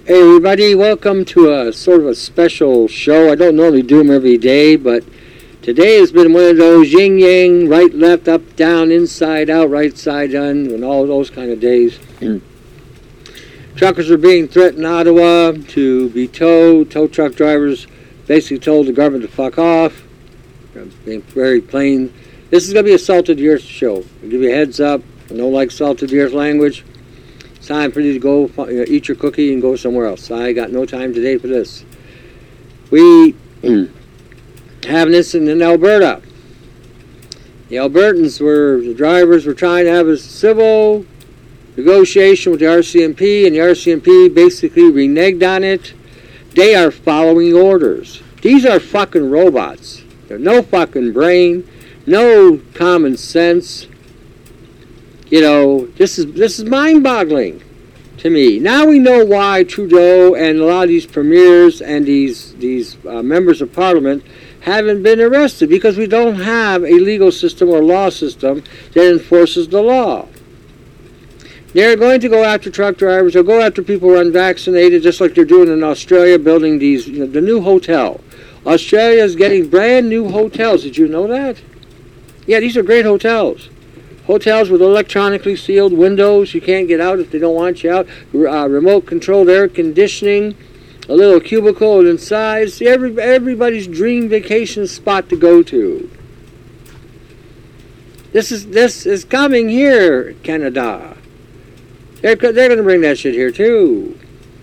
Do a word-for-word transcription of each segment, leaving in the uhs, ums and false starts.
Hey everybody, welcome to a sort of a special show. I don't normally do them every day, but today has been one of those yin-yang, right, left, up, down, inside, out, right side, down, and all those kind of days. Truckers are being threatened in Ottawa to be towed. Tow truck drivers basically told the government to fuck off. Being very plain. This is going to be a Salt of the Earth show. I'll give you a heads up. I don't like Salt of the Earth language. It's time for you to go uh, eat your cookie and go somewhere else. I got no time today for this. We have an incident in Alberta. The Albertans were, the drivers were trying to have a civil negotiation with the R C M P, and the R C M P basically reneged on it. They are following orders. These are fucking robots. There's no fucking brain, no common sense. You know, this is this is mind-boggling to me. Now we know why Trudeau and a lot of these premiers and these these uh, members of Parliament haven't been arrested, because we don't have a legal system or law system that enforces the law. They're going to go after truck drivers. They'll go after people who are unvaccinated, just like they're doing in Australia, building these, you know, the new hotel. Australia is getting brand new hotels. Did you know that? Yeah, these are great hotels. Hotels with electronically sealed windows. You can't get out if they don't want you out. Uh, remote controlled air conditioning. A little cubicle inside. See, every, everybody's dream vacation spot to go to. This is this is coming here, Canada. They're, they're going to bring that shit here, too.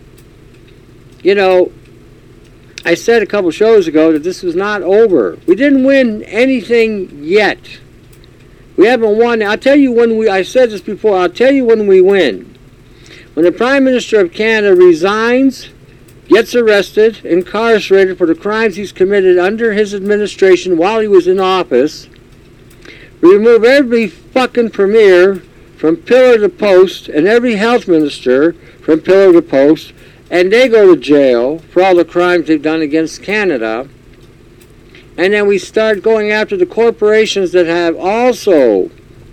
You know, I said a couple shows ago that this was not over. We didn't win anything yet. We haven't won. I'll tell you when we, I said this before, I'll tell you when we win. When the Prime Minister of Canada resigns, gets arrested, incarcerated for the crimes he's committed under his administration while he was in office, we remove every fucking premier from pillar to post, and every health minister from pillar to post, and they go to jail for all the crimes they've done against Canada. And then we start going after the corporations that have also,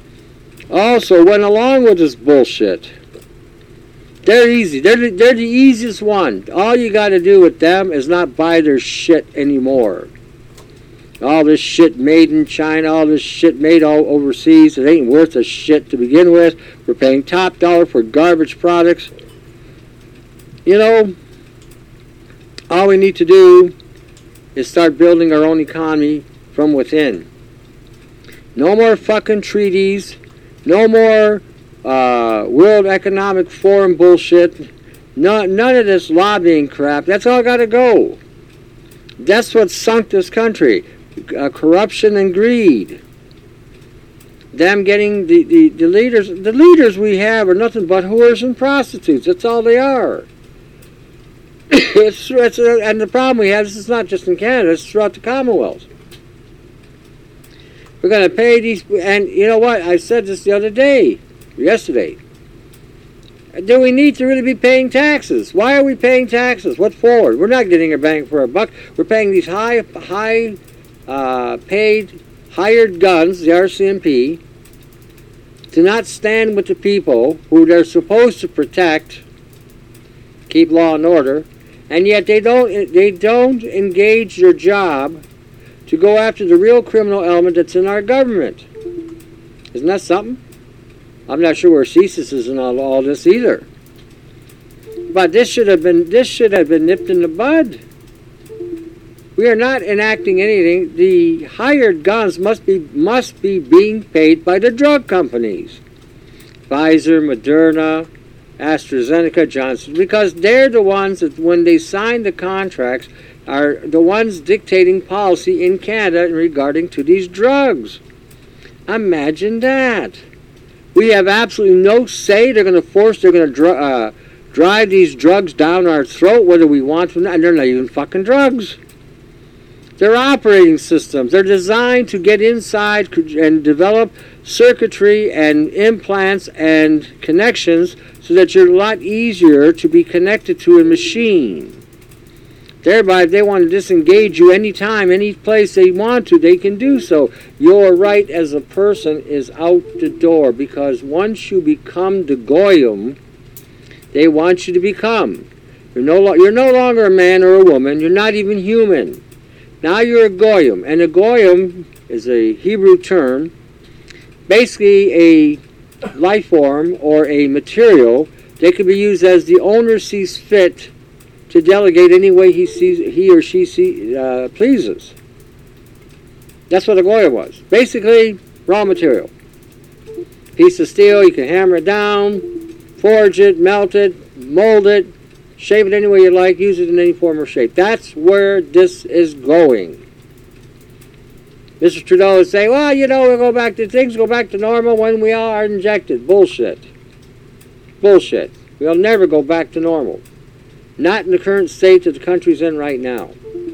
also went along with this bullshit. They're easy. They're the, they're the easiest one. All you got to do with them is not buy their shit anymore. All this shit made in China, all this shit made all overseas, it ain't worth a shit to begin with. We're paying top dollar for garbage products. You know, all we need to do is start building our own economy from within. No more fucking treaties. No more uh, World Economic Forum bullshit. No, none of this lobbying crap. That's all got to go. That's what sunk this country. Uh, corruption and greed. Them getting the, the, the leaders. The leaders we have are nothing but whores and prostitutes. That's all they are. it's, it's uh, and the problem we have, this is not just in Canada, it's throughout the Commonwealth. We're going to pay these, and you know what, I said this the other day, yesterday. Do we need to really be paying taxes? Why are we paying taxes? What for? We're not getting a bang for our buck. We're paying these high, high uh, paid, hired guns, the R C M P, to not stand with the people who they're supposed to protect, keep law and order, and yet they don't they don't engage their job to go after the real criminal element that's in our government. Isn't that something? I'm not sure where CSIS is in all, all this either. But this should have been this should have been nipped in the bud. We are not enacting anything. The hired guns must be must be being paid by the drug companies. Pfizer, Moderna, AstraZeneca, Johnson, because they're the ones that, when they sign the contracts, are the ones dictating policy in Canada regarding to these drugs. Imagine that. We have absolutely no say. They're going to force, they're going to dr- uh, drive these drugs down our throat, whether we want them or not, and they're not even fucking drugs. They're operating systems. They're designed to get inside and develop circuitry and implants and connections so that you're a lot easier to be connected to a machine. Thereby, if they want to disengage you anytime, any place they want to, they can do so. Your right as a person is out the door, because once you become the goyim they want you to become, You're no, lo- you're no longer a man or a woman. You're not even human. Now you're a goyim. And a goyim is a Hebrew term, basically a life form or a material that can be used as the owner sees fit to delegate any way he sees he or she see, uh, pleases. That's what a goyim was. Basically, raw material. Piece of steel, you can hammer it down, forge it, melt it, mold it, shape it any way you like, use it in any form or shape. That's where this is going. Mister Trudeau is saying, well, you know, we'll go back to things go back to normal when we all are injected. Bullshit. Bullshit. We'll never go back to normal. Not in the current state that the country's in right now.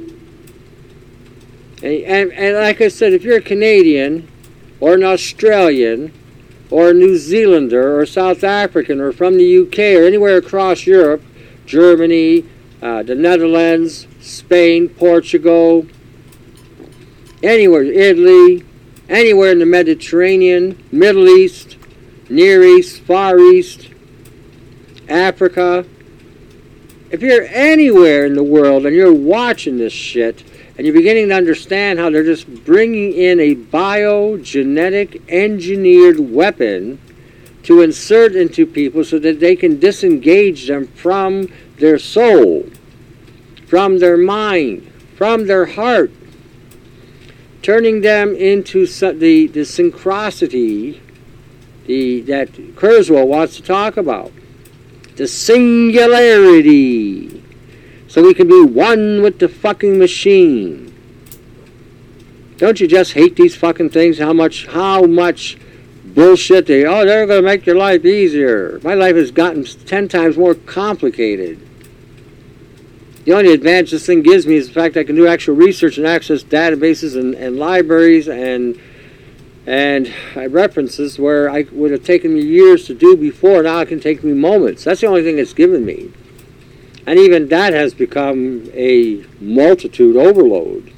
And, and, and like I said, if you're a Canadian or an Australian or a New Zealander or South African or from the U K or anywhere across Europe, Germany, uh, the Netherlands, Spain, Portugal, anywhere, Italy, anywhere in the Mediterranean, Middle East, Near East, Far East, Africa. If you're anywhere in the world and you're watching this shit and you're beginning to understand how they're just bringing in a biogenetic engineered weapon to insert into people so that they can disengage them from their soul, from their mind, from their heart, turning them into the, the synchronicity the, that Kurzweil wants to talk about. The singularity. So we can be one with the fucking machine. Don't you just hate these fucking things? How much, how much bullshit they, oh, they're going to make your life easier. My life has gotten ten times more complicated. The only advantage this thing gives me is the fact I can do actual research and access databases and, and libraries and and references where I would have taken me years to do before. Now it can take me moments. That's the only thing it's given me. And even that has become a multitude overload.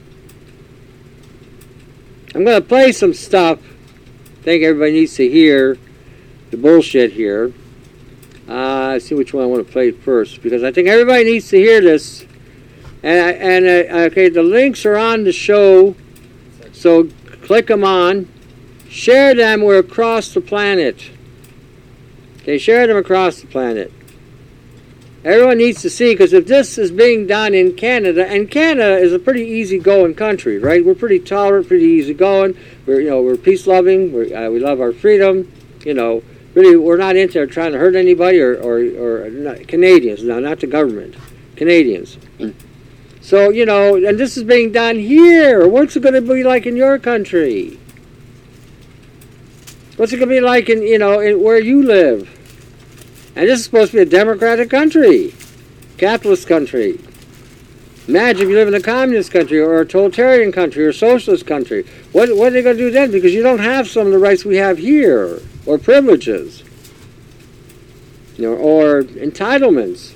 I'm going to play some stuff. I think everybody needs to hear the bullshit here. Uh, let's see which one I want to play first, because I think everybody needs to hear this. And, I, and uh, okay, the links are on the show, so click them on. Share them. We're across the planet. Okay, share them across the planet. Everyone needs to see, because if this is being done in Canada, and Canada is a pretty easygoing country, right? We're pretty tolerant, pretty easygoing. We're, you know, we're peace-loving. We're, uh, we love our freedom. You know, really, we're not into there trying to hurt anybody, or, or, or not, Canadians, no, not the government. Canadians. So, you know, and this is being done here. What's it going to be like in your country? What's it going to be like in, you know, in where you live? And this is supposed to be a democratic country, capitalist country. Imagine if you live in a communist country or a totalitarian country or a socialist country. What, what are they going to do then? Because you don't have some of the rights we have here, or privileges, you know, or entitlements.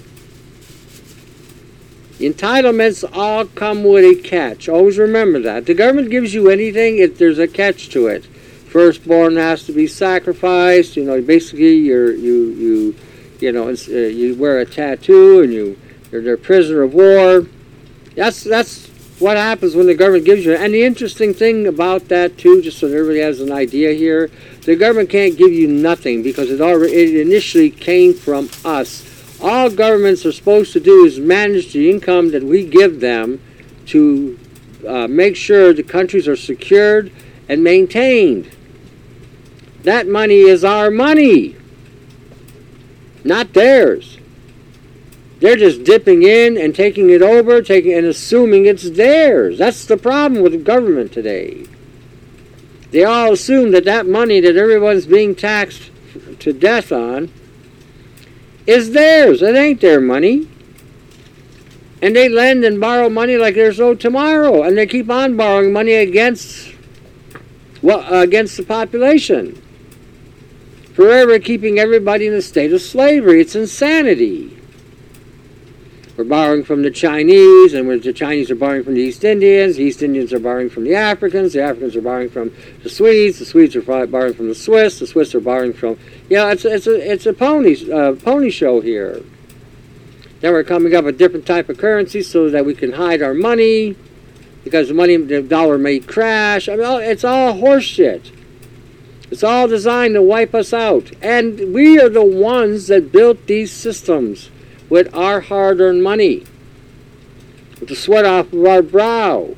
Entitlements all come with a catch. Always remember that. If the government gives you anything, if there's a catch to it. Firstborn has to be sacrificed. You know, basically, you're you you you know uh, you wear a tattoo and you you're their prisoner of war. That's that's what happens when the government gives you. And the interesting thing about that too, just so that everybody has an idea here, the government can't give you nothing because it already it initially came from us. All governments are supposed to do is manage the income that we give them to uh, make sure the countries are secured and maintained. That money is our money, not theirs. They're just dipping in and taking it over, taking and assuming it's theirs. That's the problem with the government today. They all assume that that money that everyone's being taxed to death on is theirs. It ain't their money. And they lend and borrow money like there's no tomorrow. And they keep on borrowing money against, well, uh, against the population. Forever keeping everybody in a state of slavery. It's insanity. We're borrowing from the Chinese, and the Chinese are borrowing from the East Indians. The East Indians are borrowing from the Africans. The Africans are borrowing from the Swedes. The Swedes are borrowing from the Swiss. The Swiss are borrowing from... Yeah, it's, it's, a, it's a pony, uh, pony show here. Then we're coming up with different type of currency so that we can hide our money, because the money, the dollar may crash. I mean, it's all horseshit. It's all designed to wipe us out. And we are the ones that built these systems with our hard-earned money, with the sweat off of our brow.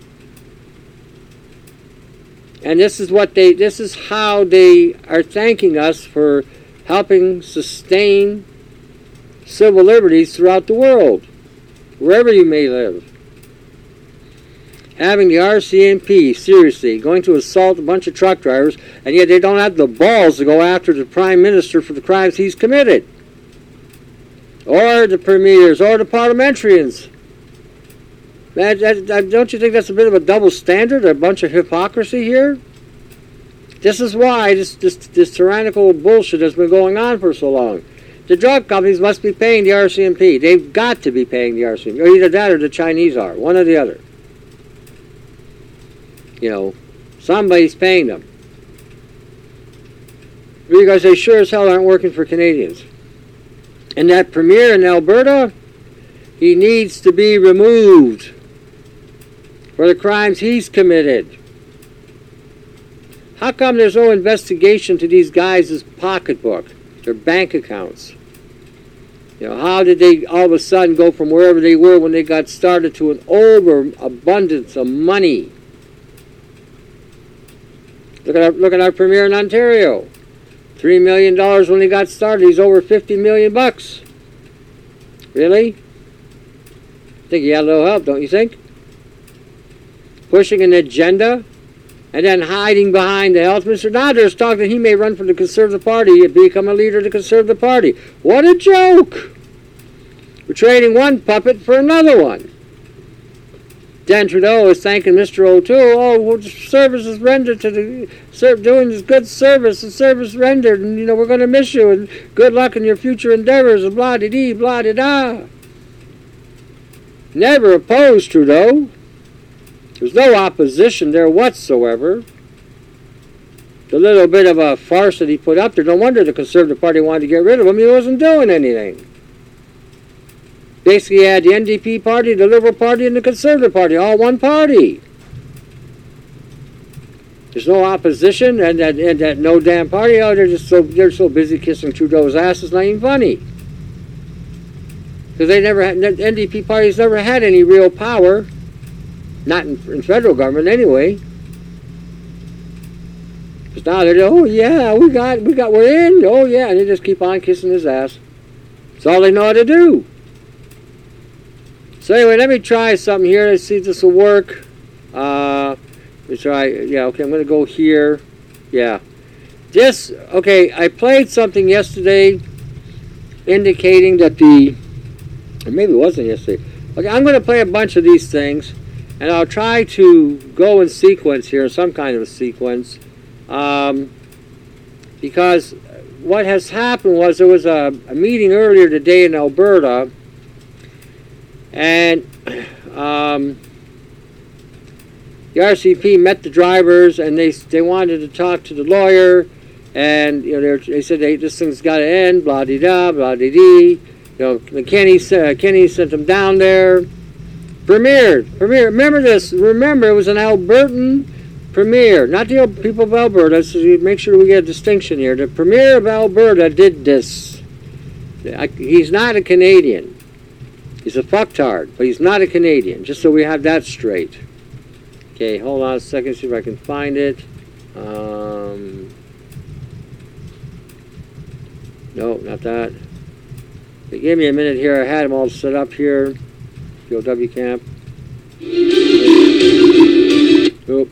And this is what they, this is how they are thanking us for helping sustain civil liberties throughout the world, wherever you may live. Having the R C M P, seriously, going to assault a bunch of truck drivers, and yet they don't have the balls to go after the Prime Minister for the crimes he's committed. Or the premiers, or the parliamentarians. That, that, that, don't you think that's a bit of a double standard, a bunch of hypocrisy here? This is why this, this, this tyrannical bullshit has been going on for so long. The drug companies must be paying the R C M P. They've got to be paying the R C M P. Or either that or the Chinese are. One or the other. You know, somebody's paying them. Because they sure as hell aren't working for Canadians. And that premier in Alberta, he needs to be removed for the crimes he's committed. How come there's no investigation to these guys' pocketbook, their bank accounts? You know, how did they all of a sudden go from wherever they were when they got started to an overabundance of money? Look at our, look at our premier in Ontario. Three million dollars when he got started. He's over fifty million bucks. Really? Think he had a little help, don't you think? Pushing an agenda and then hiding behind the health minister. Now there's talk that he may run for the Conservative Party and become a leader of the Conservative Party. What a joke! We're trading one puppet for another one. Dan Trudeau is thanking Mister O'Toole. Oh, well, service is rendered to the, serve, doing this good service and service rendered, and you know we're going to miss you, and good luck in your future endeavors, and blah de dee, blah de da. Never opposed Trudeau. There's no opposition there whatsoever. The little bit of a farce that he put up there, no wonder the Conservative Party wanted to get rid of him. He wasn't doing anything. Basically, you had the N D P party, the Liberal Party, and the Conservative Party, all one party. There's no opposition, and that, and that no damn party. Oh, they're just so they're so busy kissing Trudeau's ass. It's not even funny. Because they never had, the N D P party's never had any real power, not in, in federal government anyway. Because now they're oh yeah, we got we got we're in. Oh yeah, and they just keep on kissing his ass. That's all they know how to do. So anyway, let me try something here. Let's see if this will work. Uh, let me try. Yeah, okay, I'm going to go here. Yeah. This, okay, I played something yesterday indicating that the, or maybe it wasn't yesterday. Okay, I'm going to play a bunch of these things, and I'll try to go in sequence here, some kind of a sequence. Um, because what has happened was there was a, a meeting earlier today in Alberta. And um, the R C M P met the drivers, and they they wanted to talk to the lawyer, and you know they said they, this thing's got to end, blah de da, blah de dee. You know, Kenny uh, Kenny sent them down there. Premier, premier, remember this? Remember, it was an Albertan premier, not the people of Alberta. So make sure we get a distinction here. The premier of Alberta did this. He's not a Canadian. He's a fucktard, but he's not a Canadian, just so we have that straight. Okay, hold on a second, see if I can find it. Um, no, not that. They gave me a minute here. I had them all set up here. P O W camp. Oop.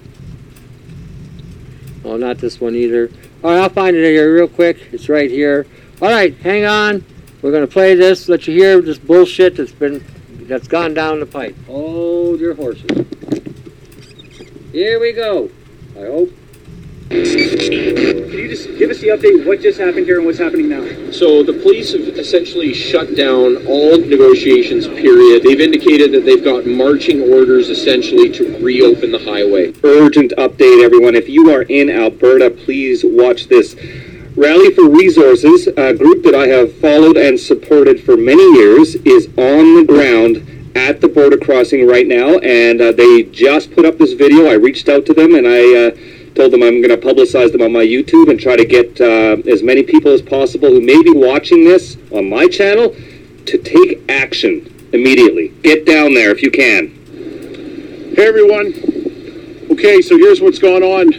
Oh, not this one either. All right, I'll find it here real quick. It's right here. All right, hang on. We're going to play this, let you hear this bullshit that's been, that's gone down the pipe. Hold your horses. Here we go. I hope. Can you just give us the update, what just happened here and what's happening now? So the police have essentially shut down all negotiations, period. They've indicated that they've got marching orders essentially to reopen the highway. Urgent update, everyone. If you are in Alberta, please watch this Rally for Resources, a group that I have followed and supported for many years, is on the ground at the border crossing right now, and uh, they just put up this video. I reached out to them and I uh, told them I'm going to publicize them on my YouTube and try to get uh, as many people as possible who may be watching this on my channel to take action immediately. Get down there if you can. Hey everyone. Okay, so here's what's going on.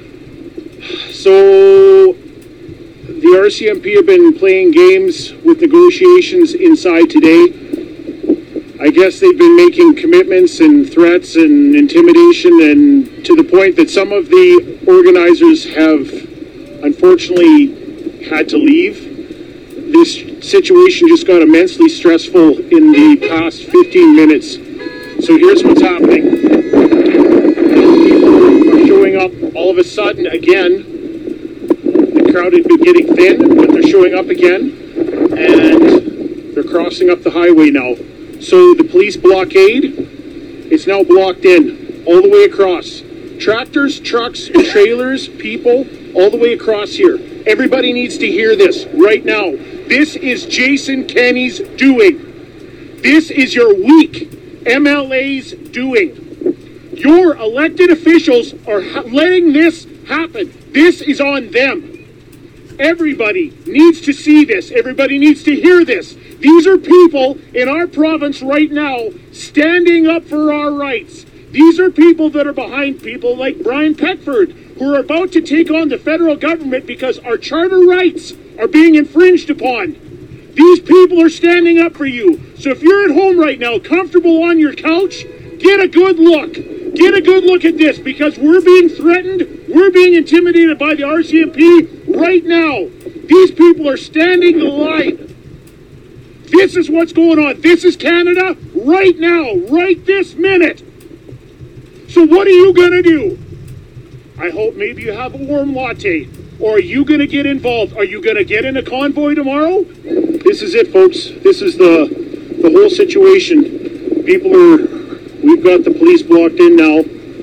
So the R C M P have been playing games with negotiations inside today. I guess they've been making commitments and threats and intimidation, and to the point that some of the organizers have unfortunately had to leave. This situation just got immensely stressful in the past fifteen minutes. So here's what's happening. People are showing up all of a sudden again. The crowd had been getting thin, but they're showing up again, and they're crossing up the highway now. So the police blockade, it's now blocked in all the way across. Tractors, trucks, trailers, people, all the way across here. Everybody needs to hear this right now. This is Jason Kenney's doing. This is your weak M L A's doing. Your elected officials are ha- letting this happen. This is on them. Everybody needs to see this. Everybody needs to hear this. These are people in our province right now standing up for our rights. These are people that are behind people like Brian Peckford, who are about to take on the federal government because our charter rights are being infringed upon. These people are standing up for you. So if you're at home right now, comfortable on your couch, get a good look. Get a good look at this, because we're being threatened, we're being intimidated by the R C M P right now. These people are standing the line. This is what's going on. This is Canada right now, right this minute. So what are you going to do? I hope maybe you have a warm latte. Or are you going to get involved? Are you going to get in a convoy tomorrow? This is it, folks. This is the, the whole situation. People are... We've got the police blocked in now,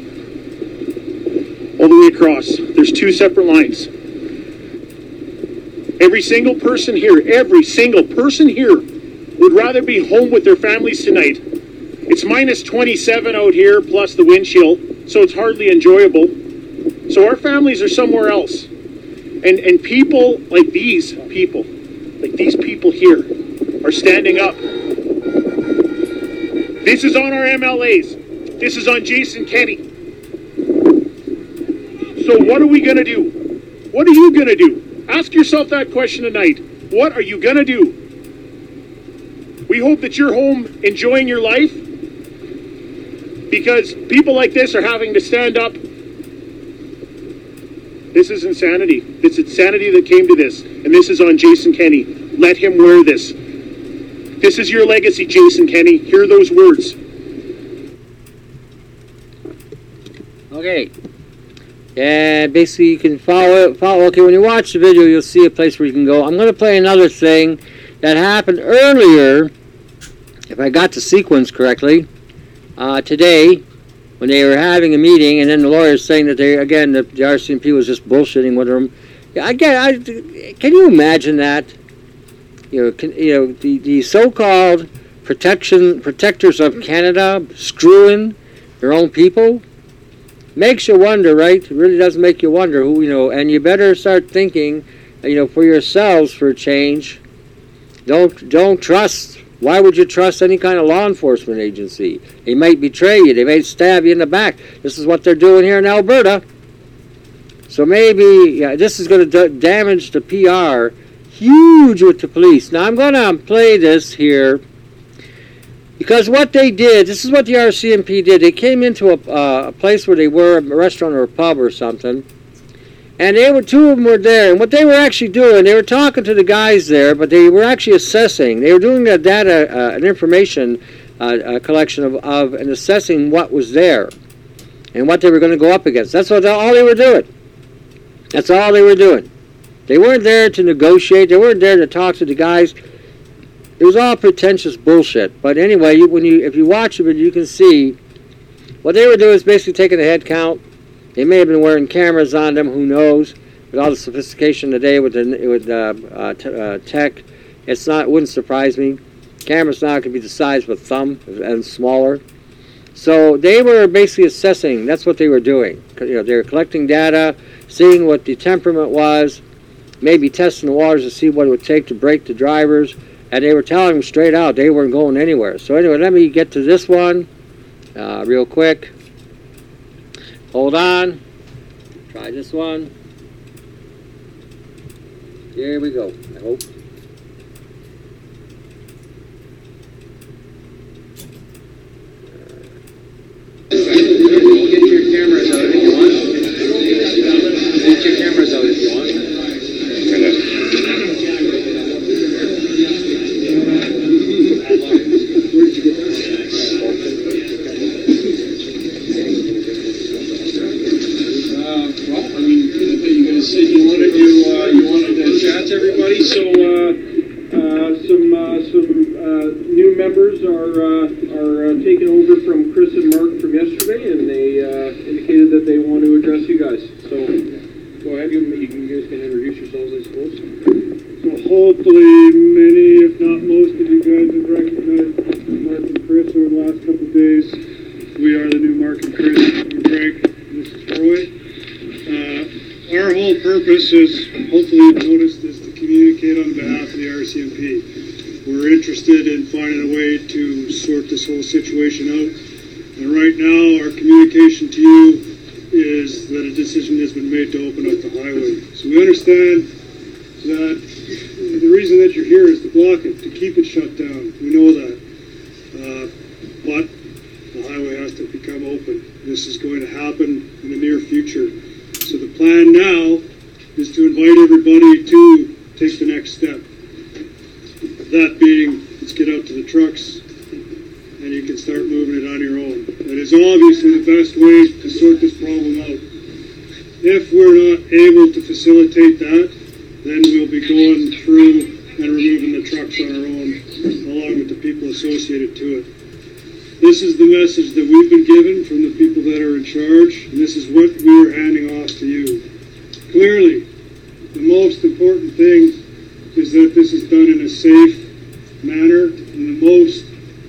all the way across. There's two separate lines. Every single person here, every single person here would rather be home with their families tonight. It's minus twenty-seven out here, plus the wind chill, so it's hardly enjoyable. So our families are somewhere else. And, and people like these people, like these people here, are standing up. This is on our M L As. This is on Jason Kenney. So what are we going to do? What are you going to do? Ask yourself that question tonight. What are you going to do? We hope that you're home enjoying your life, because people like this are having to stand up. This is insanity. It's insanity that came to this. And this is on Jason Kenney. Let him wear this. This is your legacy, Jason Kenney. Hear those words. Okay. And basically you can follow it. Follow. Okay, when you watch the video, you'll see a place where you can go. I'm going to play another thing that happened earlier, if I got the sequence correctly, uh, today, when they were having a meeting, and then the lawyers saying that they, again, the, the R C M P was just bullshitting with them. Yeah, again, I, can you imagine that? You know, can, you know the, the so-called protection protectors of Canada screwing their own people? Makes you wonder, right? It really does make you wonder who, you know, and you better start thinking, you know, for yourselves for a change. Don't, don't trust. Why would you trust any kind of law enforcement agency? They might betray you. They might stab you in the back. This is what they're doing here in Alberta. So maybe, yeah, this is going to d- damage the P R huge with the police. Now I'm going to play this here because what they did, this is what the R C M P did. They came into a, uh, a place where they were, a restaurant or a pub or something, and they were, two of them were there, and what they were actually doing, they were talking to the guys there, but they were actually assessing. They were doing a data, uh, an information uh, a collection of, of and assessing what was there and what they were going to go up against. That's what all they were doing. That's all they were doing. They weren't there to negotiate. They weren't there to talk to the guys. It was all pretentious bullshit. But anyway, you, when you if you watch it, you can see what they were doing is basically taking a head count. They may have been wearing cameras on them, who knows. with all the sophistication today with the with uh, uh, t- uh, tech, it's not. It wouldn't surprise me. Cameras now could be the size of a thumb and smaller. So they were basically assessing. That's what they were doing. You know, they were collecting data, seeing what the temperament was, maybe testing the waters to see what it would take to break the drivers, and they were telling them straight out they weren't going anywhere. So anyway, let me get to this one uh, real quick. Hold on. Try this one. Here we go, I hope. Get your cameras out if you want. Get your cameras out if you want. Uh, well, I mean, you guys said you wanted to, uh, you wanted to chat to everybody, so uh, uh, some uh, some uh, new members are uh, are uh, taking over from Chris and Mark from yesterday, and they uh, indicated that they want to address you guys. So go ahead, you, you, you guys can introduce yourselves, I suppose. So hopefully many, if not most of you guys have recognized Mark and Chris over the last couple of days. We are the new Mark and Chris. I'm Greg. This is Roy. Uh, our whole purpose is, hopefully you've noticed, is to communicate on behalf of the R C M P. We're interested in finding a way to sort this whole situation out. And right now, our communication to you is that a decision has been made to open up the highway. So we understand that the reason that you're here is to block it, to keep it shut down. We know that. Uh, but the highway has to become open. This is going to happen in the near future. So the plan now is to invite everybody to take the next step. That being, let's get out to the trucks and you can start moving it on your own. That is obviously the best way to sort this problem out. If we're not able to facilitate that, then we'll be going through and removing the trucks on our own, along with the people associated to it. This is the message that we've been given from the people that are in charge, and this is what we are handing off to you. Clearly, the most important thing is that this is done in a safe manner, in the most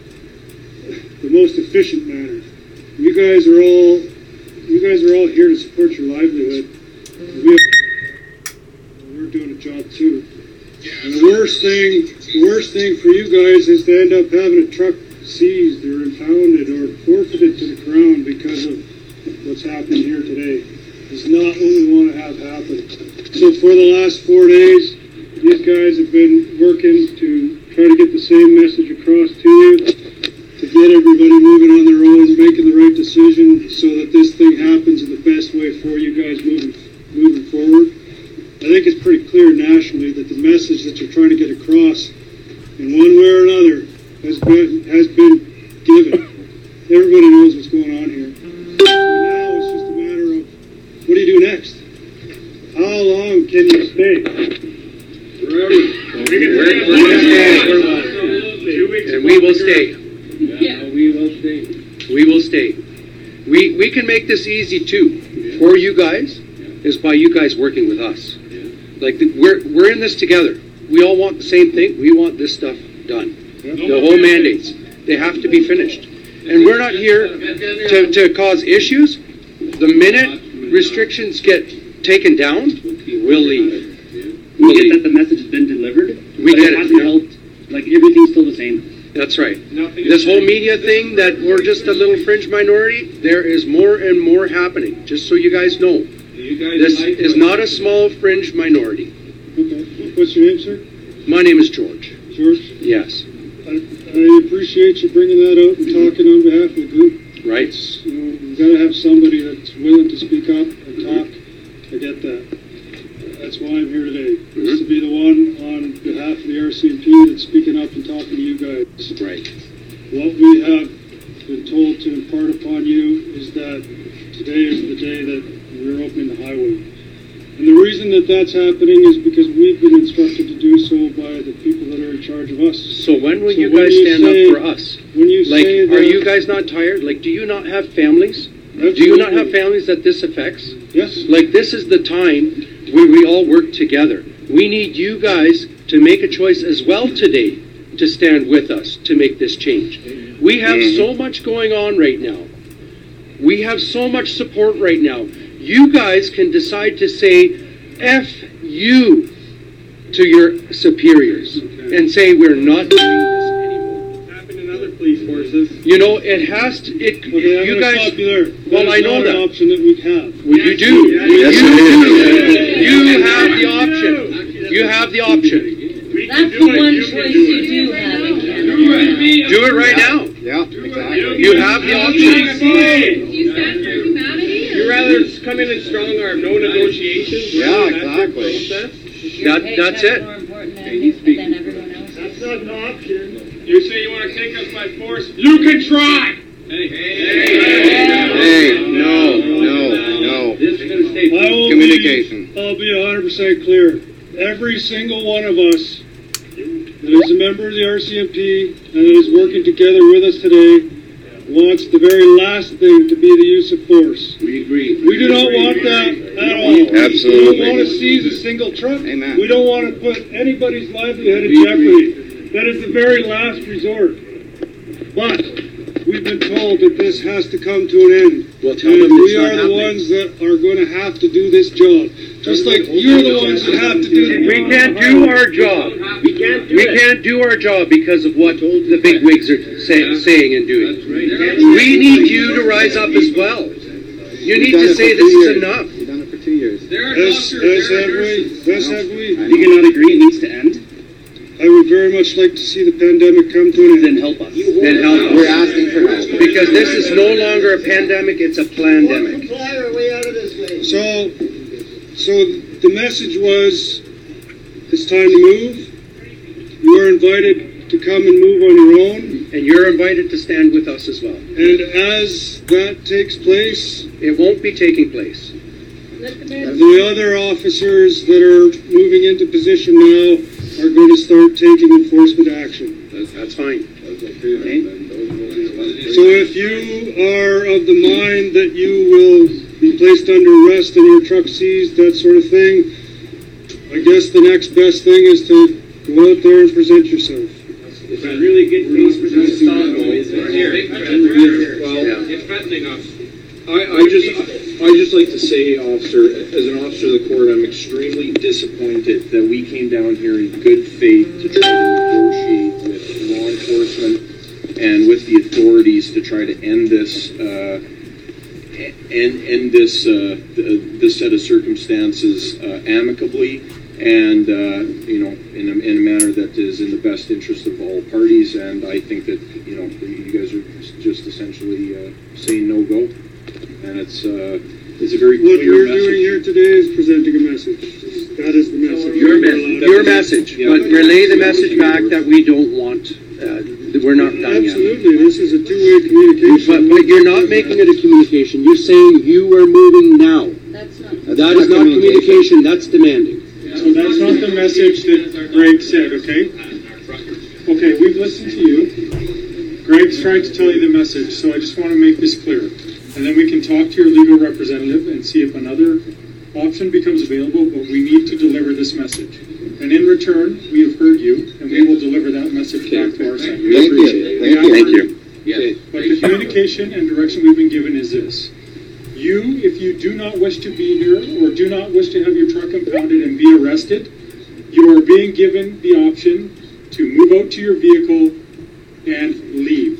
the most efficient manner. You guys are all you guys are all here to support your livelihood. We are, we're doing a job too. And the worst thing the worst thing for you guys is to end up having a truck seized or impounded or forfeited to the crown because of what's happening here today. It's not what we want to have happen. So for the last four days, these guys have been working to try to get the same message across to you, to get everybody moving on their own, making the right decision so that this thing happens in the best way for you guys moving moving forward. I think it's pretty clear nationally that the message that you're trying to get across in one way or another has been has been given. Everybody knows what's going on here. So now it's just a matter of, what do you do next? How long can you stay? Forever. We're going to stay. And we will stay. Yeah, we will stay. We will stay. We we can make this easy too for you guys, is by you guys working with us. Like the, we're we're in this together. We all want the same thing. We want this stuff done. The whole mandates, they have to be finished. And we're not here to, to cause issues. The minute restrictions get taken down, we'll leave. We get that the message has been delivered. We get it. It hasn't helped. Like everything's still the same. That's right. This whole media thing that we're just a little fringe minority, there is more and more happening, just so you guys know. This is not a small fringe minority. Okay. What's your name, sir? My name is George. George? Yes. I, I appreciate you bringing that out and talking on behalf of the group. Right. You know, you've got to have somebody that's willing to speak up and talk. I get that. That's why I'm here today. Mm-hmm. Is to be the one on behalf of the R C M P that's speaking up and talking to you guys. Right. What we have been told to impart upon you is that today is the day that we're opening the highway. And the reason that that's happening is because we've been instructed to do so by the people that are in charge of us. So when will So you when guys you stand say- up for us? When you Like, say that, are you guys not tired? Like, do you not have families? Do you not have families that this affects? Yes. Like, this is the time where we all work together. We need you guys to make a choice as well today to stand with us to make this change. We have mm-hmm. so much going on right now. We have so much support right now. You guys can decide to say F you to your superiors okay. and say we're not doing this anymore. It's happened in other police forces. You know, it has to, it, okay, you I'm guys, stop you there. well, That's I know not that. An option that we have. Well, you do. Yes, you, it is. you have the option. You have the option. That's the one choice you do have in Canada. Do it right now. Yeah, exactly. You have the option. You stand for humanity? You rather come in and strong arm, no negotiations? Yeah, really? exactly. That, that's it. More important than, than everyone else. That's not an option. You say you want to take us by force? You can try! Hey, hey, Hey, no, no, no. This is going to stay I will Communication. Be, I'll be one hundred percent clear. Every single one of us that is a member of the R C M P and that is working together with us today wants the very last thing to be the use of force. We agree. We do not want that at all. Absolutely. We don't want to seize a single truck. Amen. We don't want to put anybody's livelihood in jeopardy. That is the very last resort. But we've been told that this has to come to an end. Well, tell and them it's we not are the happening. ones that are going to have to do this job. Just like you're the ones that have to do the We can't do our job. We can't do We it. can't do our job because of what the big wigs are say, saying and doing. We need you to rise up as well. You need to say this is enough. You've done it for two years. Yes, yes, have we? Yes, have we? You cannot agree it needs to end? I would very much like to see the pandemic come to an end. Then help us. Then help us. We're asking for help. Because this is no longer a pandemic, it's a plandemic. So, so the message was, it's time to move. You are invited to come and move on your own. And you're invited to stand with us as well. And as that takes place, It won't be taking place. the other officers that are moving into position now are going to start taking enforcement action. That's, that's fine. So if you are of the mind that you will be placed under arrest and your truck seized, that sort of thing, I guess the next best thing is to go out there and present yourself. It's a really good case for this to stop, boys. We're here. Well, It's threatening us. I, I just, I just like to say, officer, as an officer of the court, I'm extremely disappointed that we came down here in good faith to try to negotiate with law enforcement and with the authorities to try to end this, uh, end, end this, uh, this set of circumstances uh, amicably and, uh, you know, in a, in a manner that is in the best interest of all parties. And I think that, you know, you guys are just essentially uh, saying no go. And it's uh, it's a very What clear you're message. doing here today is presenting a message. That is the message. Your message, your message, but relay the message back that we don't want, uh, that we're not done yet. Absolutely, this is a two-way communication. But, but you're not making it a communication, you're saying you are moving now. That's not. That is not communication, that's demanding. So that's not the message that Greg said, okay? Okay, we've listened to you. Greg's trying to tell you the message, so I just want to make this clear. And then we can talk to your legal representative and see if another option becomes available, but we need to deliver this message. And in return, we have heard you, and we will deliver that message back to our side. Thank you. Thank you. But the communication and direction we've been given is this. You, if you do not wish to be here or do not wish to have your truck impounded and be arrested, you are being given the option to move out to your vehicle and leave.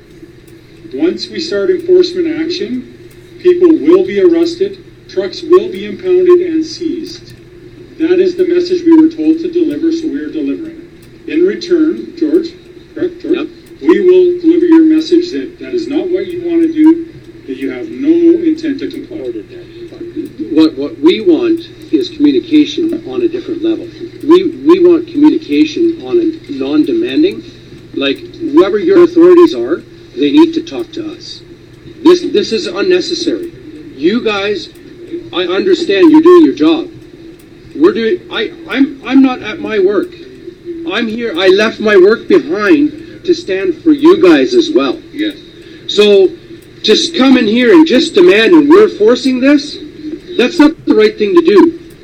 Once we start enforcement action, people will be arrested, trucks will be impounded and seized. That is the message we were told to deliver, so we are delivering it. In return, George, correct, George? Yep. We will deliver your message that that is not what you want to do, that you have no intent to comply. What, what we want is communication on a different level. We, we want communication on a non-demanding, like whoever your authorities are, they need to talk to us. This this is unnecessary. You guys, I understand you're doing your job. We're doing. I I'm I'm not at my work. I'm here. I left my work behind to stand for you guys as well. Yes. So just come in here and just demand, and we're forcing this. That's not the right thing to do.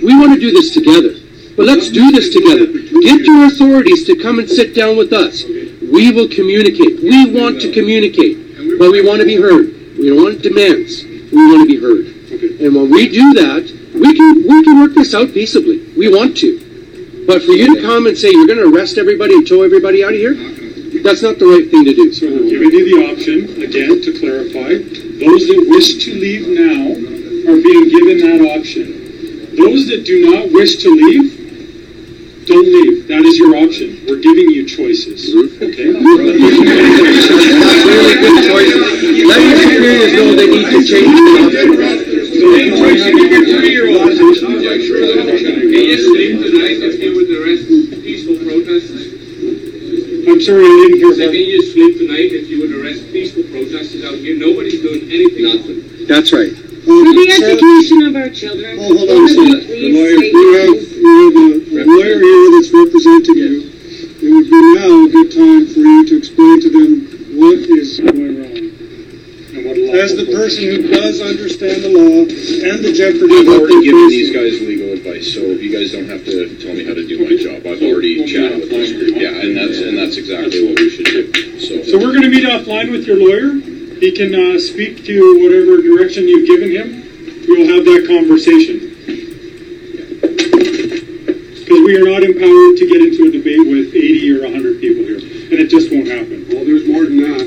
We want to do this together. But let's do this together. Get your authorities to come and sit down with us. We will communicate. We want to communicate, but we want to be heard. We don't want demands. We want to be heard. And when we do that, we can we can work this out peaceably. We want to. But for you to come and say you're going to arrest everybody and tow everybody out of here, that's not the right thing to do. So we're giving you the option, again, to clarify, those that wish to leave now are being given that option. Those that do not wish to leave, don't leave. That is your option. We're giving you choices. Okay? That's really good choices. Let your superiors know they need to change the option. So then, Joyce, you give your three-year-old can you sleep tonight if you would arrest peaceful protesters? I'm sorry, I didn't hear So that. can you sleep tonight if you would arrest peaceful protesters out here? Nobody's doing anything. Nothing. That's right. For the education of our children, Oh, hold on a second. The lawyer, we have, we have a lawyer here that's representing you. It would be now a good time for you to explain to them what is going wrong. And what law. As the person who does understand the law and the jeopardy I've that already they're given facing. these guys legal advice, so you guys don't have to tell me how to do my job. I've already chatted with this group. Yeah, and that's and that's exactly what we should do. So, So we're going to meet offline with your lawyer. He can uh, speak to whatever direction you've given him. We'll have that conversation. Because we are not empowered to get into a debate with eighty or one hundred people here. And it just won't happen. Well, there's more than that.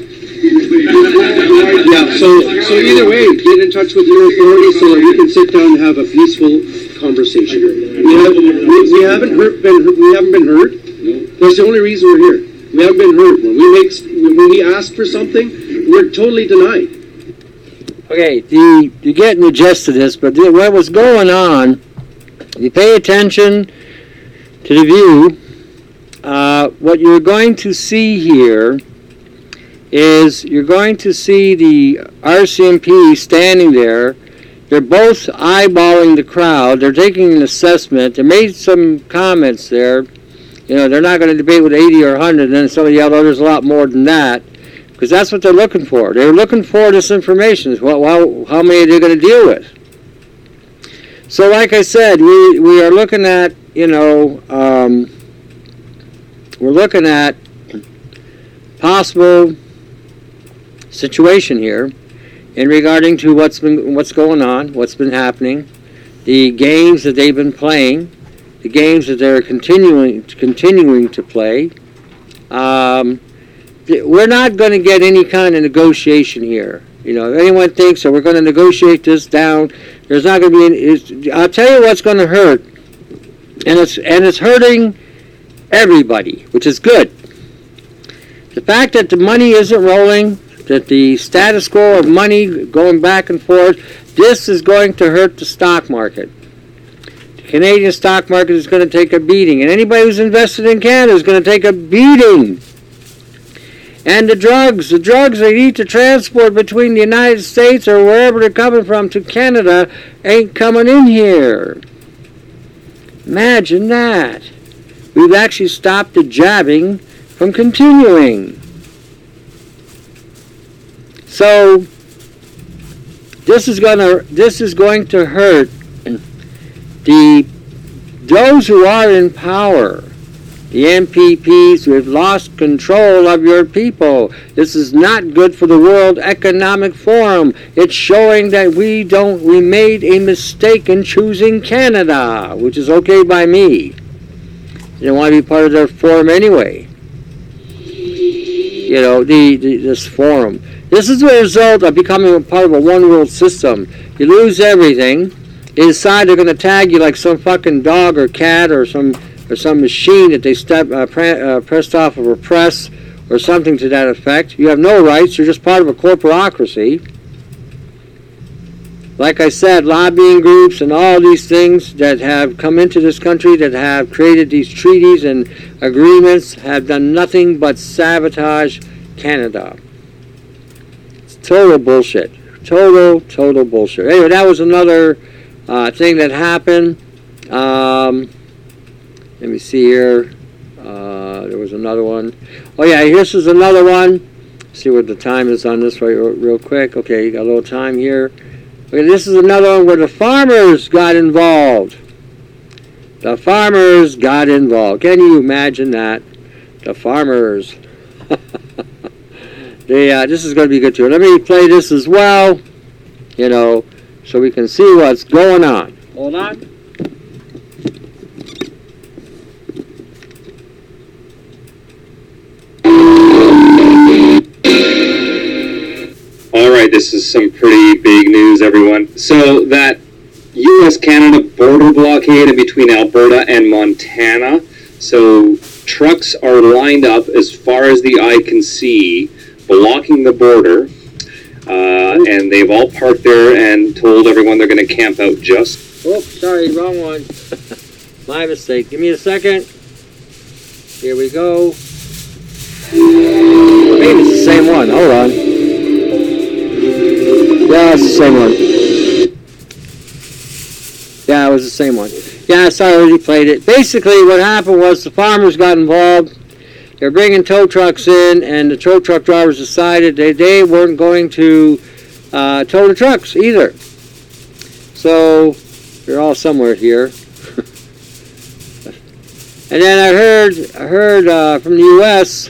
Yeah, so so either way, get in touch with your authorities so that we can sit down and have a peaceful conversation. We, have, we, we haven't heard, been we haven't been heard. That's the only reason we're here. We haven't been heard. When we make when we ask for something, we're totally denied. Okay, the, you're getting the gist of this, but the, what was going on, you pay attention to the view, uh, what you're going to see here is you're going to see the R C M P standing there. They're both eyeballing the crowd. They're taking an assessment. They made some comments there. You know, they're not going to debate with eighty or one hundred, and then somebody yelled, oh, there's a lot more than that. Because that's what they're looking for. They're looking for this information. Well, how, how many are they going to deal with? So like I said, we, we are looking at, you know, um, we're looking at possible situation here in regarding to what's been what's going on, what's been happening, the games that they've been playing, the games that they're continuing continuing to play. Um, we're not going to get any kind of negotiation here. You know, if anyone thinks that we're going to negotiate this down, there's not going to be any. It's, I'll tell you what's going to hurt, and it's and it's hurting everybody, which is good. The fact that the money isn't rolling, that the status quo of money going back and forth, this is going to hurt the stock market. The Canadian stock market is going to take a beating, and anybody who's invested in Canada is going to take a beating. And the drugs, the drugs they need to transport between the United States or wherever they're coming from to Canada ain't coming in here. Imagine that. We've actually stopped the jabbing from continuing. So this is gonna this is going to hurt the those who are in power. The M P Ps who have lost control of your people. This is not good for the World Economic Forum. It's showing that we don't we made a mistake in choosing Canada, which is okay by me. They don't want to be part of their forum anyway. You know, the, the this forum. This is the result of becoming a part of a one world system. You lose everything. They decide they're going to tag you like some fucking dog or cat or some or some machine that they step, uh, pre- uh, pressed off of a press or something to that effect. You have no rights. You're just part of a corporocracy. Like I said, lobbying groups and all these things that have come into this country, that have created these treaties and agreements, have done nothing but sabotage Canada. It's total bullshit. Total, total bullshit. Anyway, that was another uh, thing that happened. Um... Let me see here. Uh, there was another one. Oh yeah, this is another one. See what the time is on this right real quick. Okay, you got a little time here. Okay, this is another one where the farmers got involved. The farmers got involved. Can you imagine that? The farmers. they, uh, this is going to be good too. Let me play this as well, you know, so we can see what's going on. Hold on. All right, this is some pretty big news, everyone. So that U S Canada border blockade in between Alberta and Montana. So trucks are lined up as far as the eye can see, blocking the border. Uh, and they've all parked there and told everyone they're going to camp out just. Oh, sorry, wrong one. My mistake. Give me a second. Here we go. Maybe it's the same one. Hold on. Yeah, it's the same one. Yeah, it was the same one. Yeah, so I already played it. Basically, what happened was the farmers got involved. They're bringing tow trucks in, and the tow truck drivers decided they, they weren't going to uh, tow the trucks either. So, they're all somewhere here. And then I heard, I heard uh, from the U S,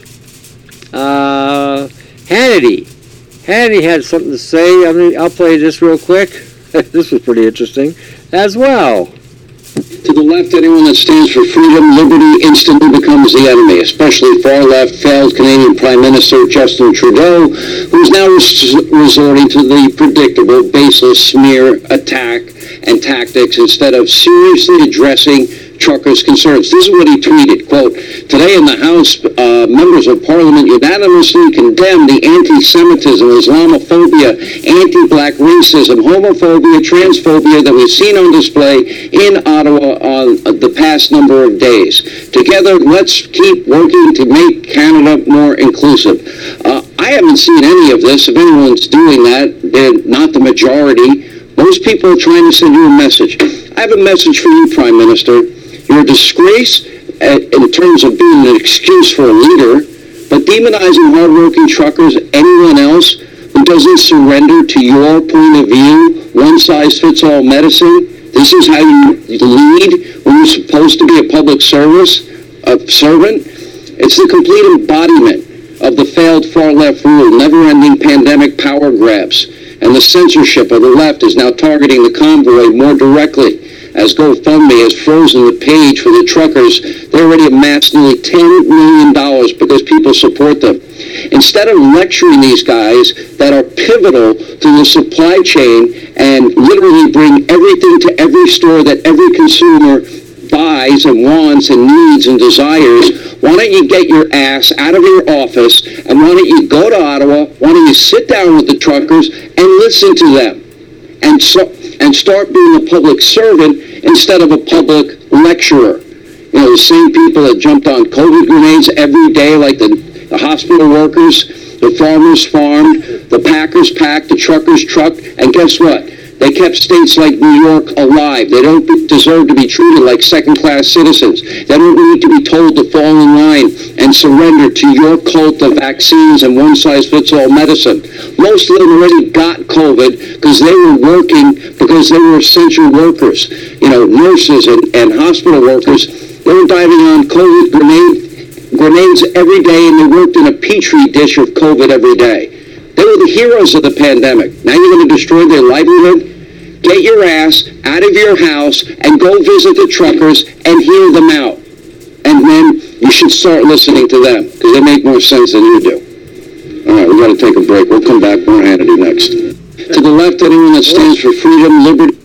uh, Hannity. Hannity had something to say. I mean, I'll play this real quick. This was pretty interesting as well. To the left, anyone that stands for freedom, liberty instantly becomes the enemy, especially far-left, failed Canadian Prime Minister Justin Trudeau, who's now res- resorting to the predictable, baseless smear attack and tactics instead of seriously addressing truckers' concerns. This is what he tweeted, quote, "Today in the House, uh, members of Parliament unanimously condemned the anti-Semitism, Islamophobia, anti-black racism, homophobia, transphobia that we've seen on display in Ottawa on the past number of days. Together, let's keep working to make Canada more inclusive." Uh, I haven't seen any of this. If anyone's doing that, they're not the majority. Most people are trying to send you a message. I have a message for you, Prime Minister. You're a disgrace in terms of being an excuse for a leader, but demonizing hardworking truckers, anyone else who doesn't surrender to your point of view, one-size-fits-all medicine, this is how you lead when you're supposed to be a public service, a servant. It's the complete embodiment of the failed far-left rule, never-ending pandemic power grabs, and the censorship of the left is now targeting the convoy more directly. As GoFundMe has frozen the page for the truckers, they already amassed nearly ten million dollars because people support them. Instead of lecturing these guys that are pivotal to the supply chain and literally bring everything to every store that every consumer buys and wants and needs and desires, why don't you get your ass out of your office and why don't you go to Ottawa, why don't you sit down with the truckers and listen to them and so, and start being a public servant instead of a public lecturer. You know, the same people that jumped on COVID grenades every day, like the, the hospital workers, the farmers farmed, the packers packed, the truckers trucked, and guess what? They kept states like New York alive. They don't deserve to be treated like second-class citizens. They don't need to be told to fall in line and surrender to your cult of vaccines and one-size-fits-all medicine. Most of them already got COVID because they were working, because they were essential workers. You know, nurses and, and hospital workers, they were diving on COVID grenade, grenades every day, and they worked in a petri dish of COVID every day. They were the heroes of the pandemic. Now you're going to destroy their livelihood? Get your ass out of your house and go visit the truckers and hear them out. And then you should start listening to them because they make more sense than you do. All right, we got to take a break. We'll come back. More Hannity next. To the left, anyone that stands for freedom, liberty.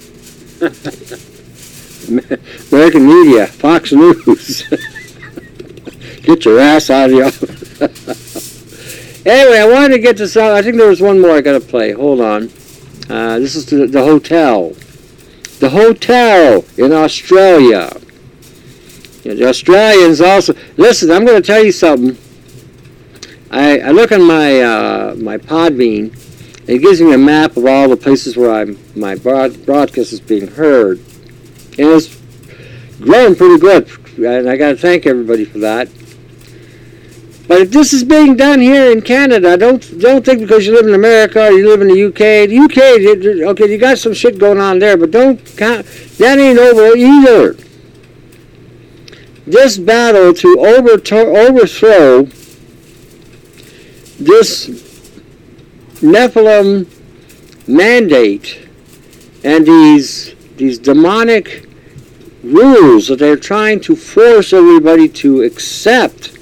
American media, Fox News. Get your ass out of the office. Anyway, I wanted to get to some. I think there was one more I got to play. Hold on. Uh, this is the, the hotel. The hotel in Australia. You know, the Australians also. Listen, I'm going to tell you something. I, I look on my uh, my Podbean. It gives me a map of all the places where I'm my broad, broadcast is being heard, and it's growing pretty good. And I got to thank everybody for that. But if this is being done here in Canada, don't don't think because you live in America or you live in the U K. The U K, okay, you got some shit going on there, but don't count. That ain't over either. this battle to overthrow, overthrow this Nephilim mandate and these these demonic rules that they're trying to force everybody to accept.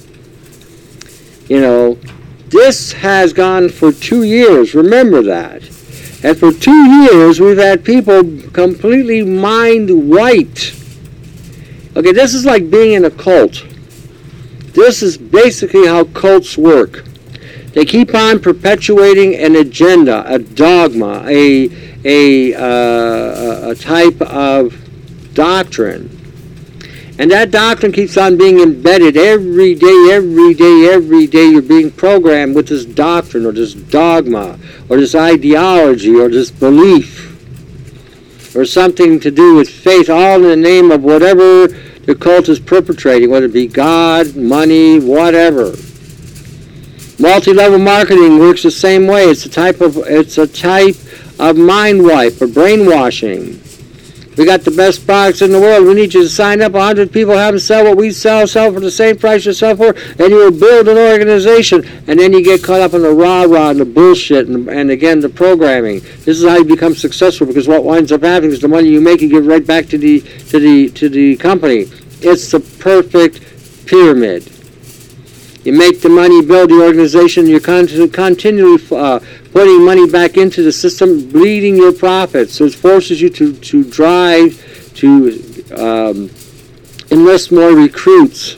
You know, this has gone for two years. Remember that. And for two years, we've had people completely mind wiped. Okay, this is like being in a cult. This is basically how cults work. They keep on perpetuating an agenda, a dogma, a a uh, a type of doctrine. And that doctrine keeps on being embedded every day, every day, every day. You're being programmed with this doctrine or this dogma or this ideology or this belief or something to do with faith, all in the name of whatever the cult is perpetrating, whether it be God, money, whatever. Multi-level marketing works the same way. It's a type of it's a type of mind wipe or brainwashing. We got the best products in the world. We need you to sign up. A hundred people have them sell what we sell, sell for the same price you sell for, and you will build an organization. And then you get caught up in the rah-rah and the bullshit and, and again, the programming. This is how you become successful, because what winds up happening is the money you make, you give right back to the to the to the company. It's the perfect pyramid. You make the money, build the organization, you're con- continually uh, putting money back into the system, bleeding your profits. So it forces you to, to drive, to um, enlist more recruits.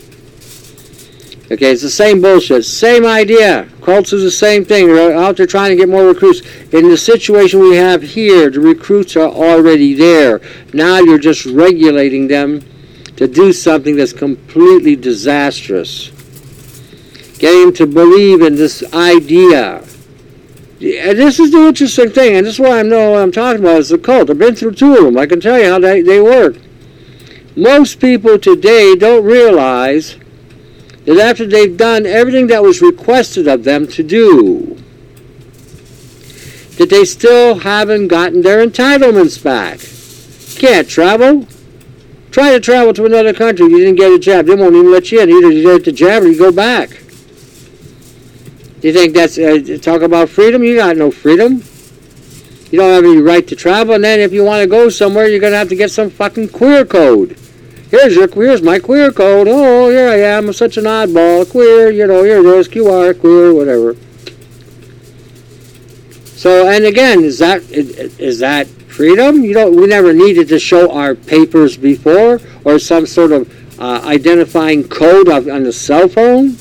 Okay, it's the same bullshit, same idea. Cults is the same thing. They're out there trying to get more recruits. In the situation we have here, the recruits are already there. Now you're just regulating them to do something that's completely disastrous. Getting them to believe in this idea. And this is the interesting thing, and this is why I know what I'm talking about, is the cult. I've been through two of them. I can tell you how they, they work. Most people today don't realize that after they've done everything that was requested of them to do, that they still haven't gotten their entitlements back. Can't travel. Try to travel to another country. You didn't get a jab. They won't even let you in. Either you get the jab or you go back. You think that's, uh, talk about freedom? You got no freedom. You don't have any right to travel, and then if you want to go somewhere, you're going to have to get some fucking queer code. Here's your, here's my queer code. Oh, here I am. I'm such an oddball. Queer, you know, here it is. Q R, queer, whatever. So, and again, is that, is that freedom? You don't, we never needed to show our papers before, or some sort of uh, identifying code of, on the cell phone.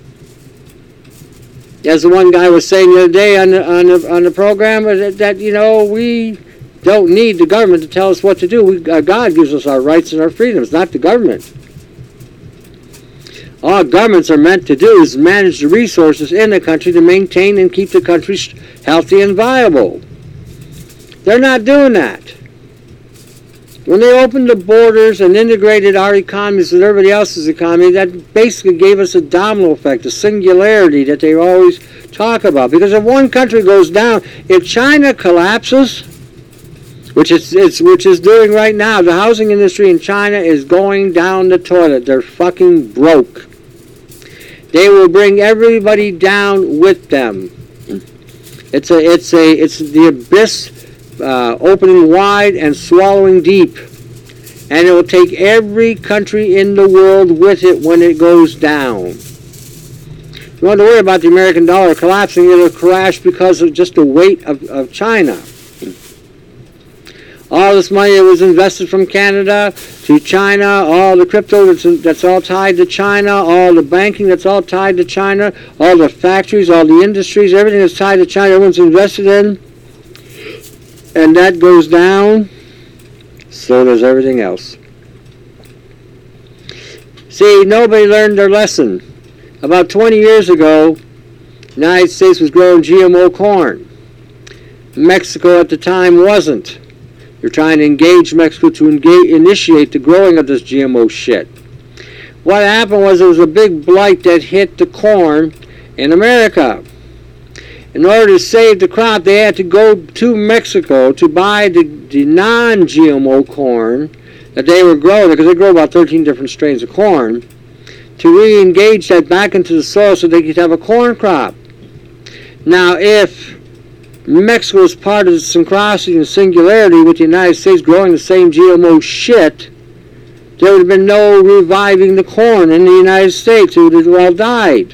As the one guy was saying the other day on the, on the, on the program, that, that, you know, we don't need the government to tell us what to do. We, uh, God gives us our rights and our freedoms, not the government. All governments are meant to do is manage the resources in the country to maintain and keep the country healthy and viable. They're not doing that. When they opened the borders and integrated our economies with everybody else's economy, that basically gave us a domino effect, a singularity that they always talk about. Because if one country goes down, if China collapses, which it's, it's which is doing right now, the housing industry in China is going down the toilet. They're fucking broke. They will bring everybody down with them. It's a it's a it's the abyss. Uh, opening wide and swallowing deep, and it will take every country in the world with it when it goes down. You don't have to worry about the American dollar collapsing. It'll crash because of just the weight of, of China. All this money that was invested from Canada to China, all the crypto that's, that's all tied to China, all the banking that's all tied to China, all the factories, all the industries, everything that's tied to China, everyone's invested in. And that goes down, so does everything else. See, nobody learned their lesson. About twenty years ago, the United States was growing G M O corn. Mexico at the time wasn't. You're trying to engage Mexico to engage, initiate the growing of this G M O shit. What happened was there was a big blight that hit the corn in America. In order to save the crop, they had to go to Mexico to buy the, the non-G M O corn that they were growing, because they grow about thirteen different strains of corn, to re-engage that back into the soil so they could have a corn crop. Now, if Mexico was part of the synchronicity and singularity with the United States growing the same G M O shit, there would have been no reviving the corn in the United States. It would have all died.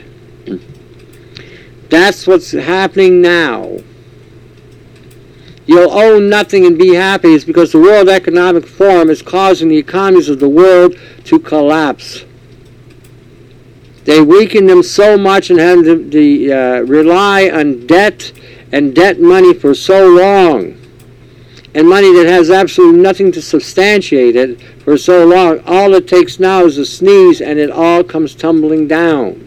That's what's happening now. You'll own nothing and be happy. It's because the World Economic Forum is causing the economies of the world to collapse. They weakened them so much and had to, to uh, rely on debt and debt money for so long, and money that has absolutely nothing to substantiate it for so long. All it takes now is a sneeze and it all comes tumbling down.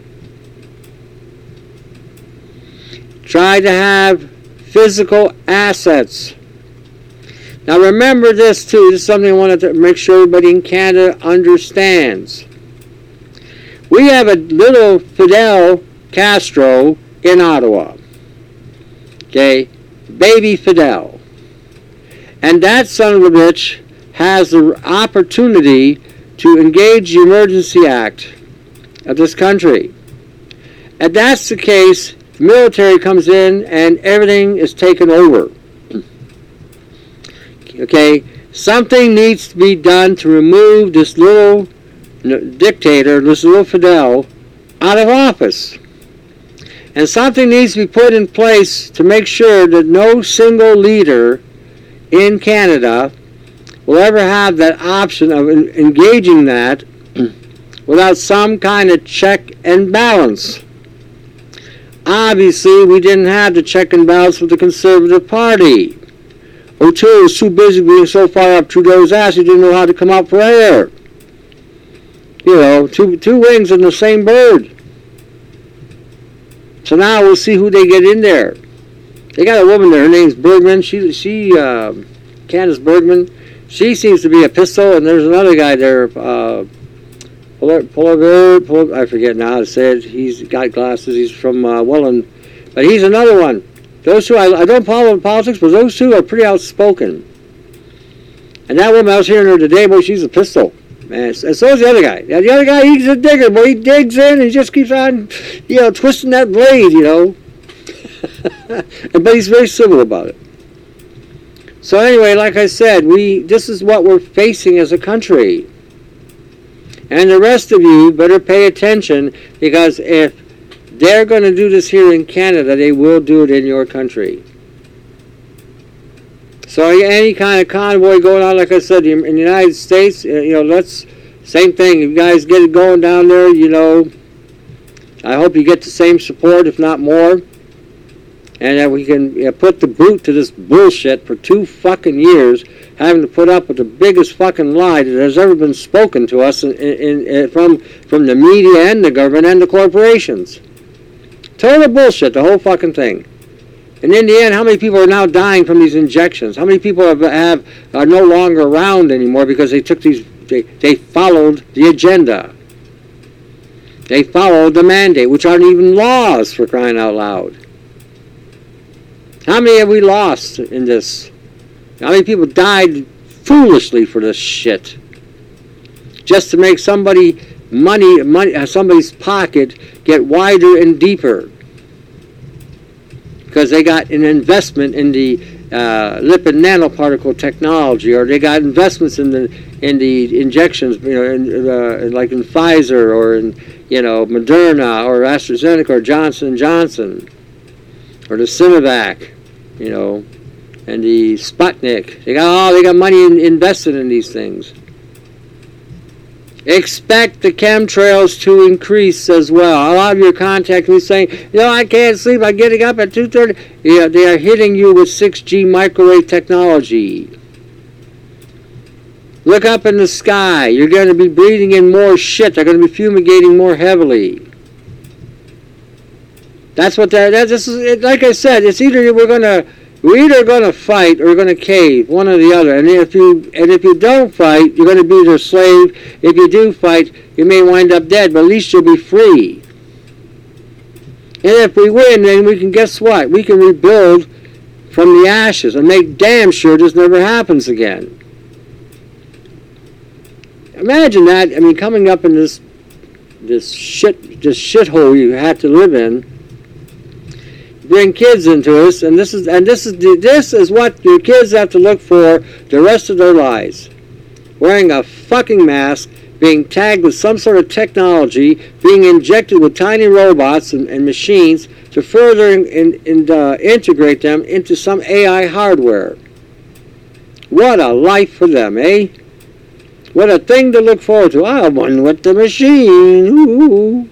Try to have physical assets. Now remember this too, this is something I wanted to make sure everybody in Canada understands. We have a little Fidel Castro in Ottawa. Okay, baby Fidel. And that son of a bitch has the opportunity to engage the Emergency Act of this country. And that's the case, the military comes in and everything is taken over. Okay, something needs to be done to remove this little dictator, this little Fidel, out of office. And something needs to be put in place to make sure that no single leader in Canada will ever have that option of engaging that without some kind of check and balance. Obviously, we didn't have the check and balance with the Conservative Party. O'Toole was too busy being so far up Trudeau's ass he didn't know how to come out for air. You know, two two wings in the same bird. So now we'll see who they get in there. They got a woman there. Her name's Bergman. She, she, uh, Candace Bergman. She seems to be a pistol. And there's another guy there, uh, Polar, Polar, I forget now how to say it. He's got glasses. He's from uh, Welland, but he's another one. Those two, I, I don't follow politics, but those two are pretty outspoken. And that woman, I was hearing her today, boy, she's a pistol. Man, and so is the other guy. The other guy, he's a digger, but he digs in and he just keeps on, you know, twisting that blade, you know. But he's very civil about it. So anyway, like I said, we this is what we're facing as a country. And the rest of you better pay attention, because if they're going to do this here in Canada, they will do it in your country. So any kind of convoy going on, like I said, in the United States, you know, let's, same thing. You guys get it going down there, you know, I hope you get the same support, if not more. And that we can you know, put the boot to this bullshit for two fucking years, having to put up with the biggest fucking lie that has ever been spoken to us in, in, in, from, from the media and the government and the corporations. Total bullshit, the whole fucking thing. And in the end, how many people are now dying from these injections? How many people have, have are no longer around anymore because they took these, they, they followed the agenda. They followed the mandate, which aren't even laws, for crying out loud. How many have we lost in this? How many people died foolishly for this shit? Just to make somebody money, money, somebody's pocket get wider and deeper. Because they got an investment in the uh, lipid nanoparticle technology, or they got investments in the in the injections, you know, in, uh, like in Pfizer or in you know Moderna or AstraZeneca or Johnson and Johnson, or the Sinovac, you know, and the Sputnik. They got all oh, they got money in, invested in these things. Expect the chemtrails to increase as well. A lot of you are contacting me saying, you know, I can't sleep, I'm getting up at two thirty. Yeah, they are hitting you with six G microwave technology. Look up in the sky. You're going to be breathing in more shit. They're going to be fumigating more heavily. That's what that, that this is, like I said, it's either we're going to We're either going to fight or we're going to cave, one or the other. And if you and if you don't fight, you're going to be their slave. If you do fight, you may wind up dead, but at least you'll be free. And if we win, then we can, guess what? We can rebuild from the ashes and make damn sure this never happens again. imagine that. I mean, coming up in this this shit this shithole you had to live in. Bring kids into this, and this is and this is this is what your kids have to look for the rest of their lives. Wearing a fucking mask, being tagged with some sort of technology, being injected with tiny robots and, and machines to further in, in, in, uh, integrate them into some A I hardware. What a life for them, eh? What a thing to look forward to. I won with the machine. Ooh.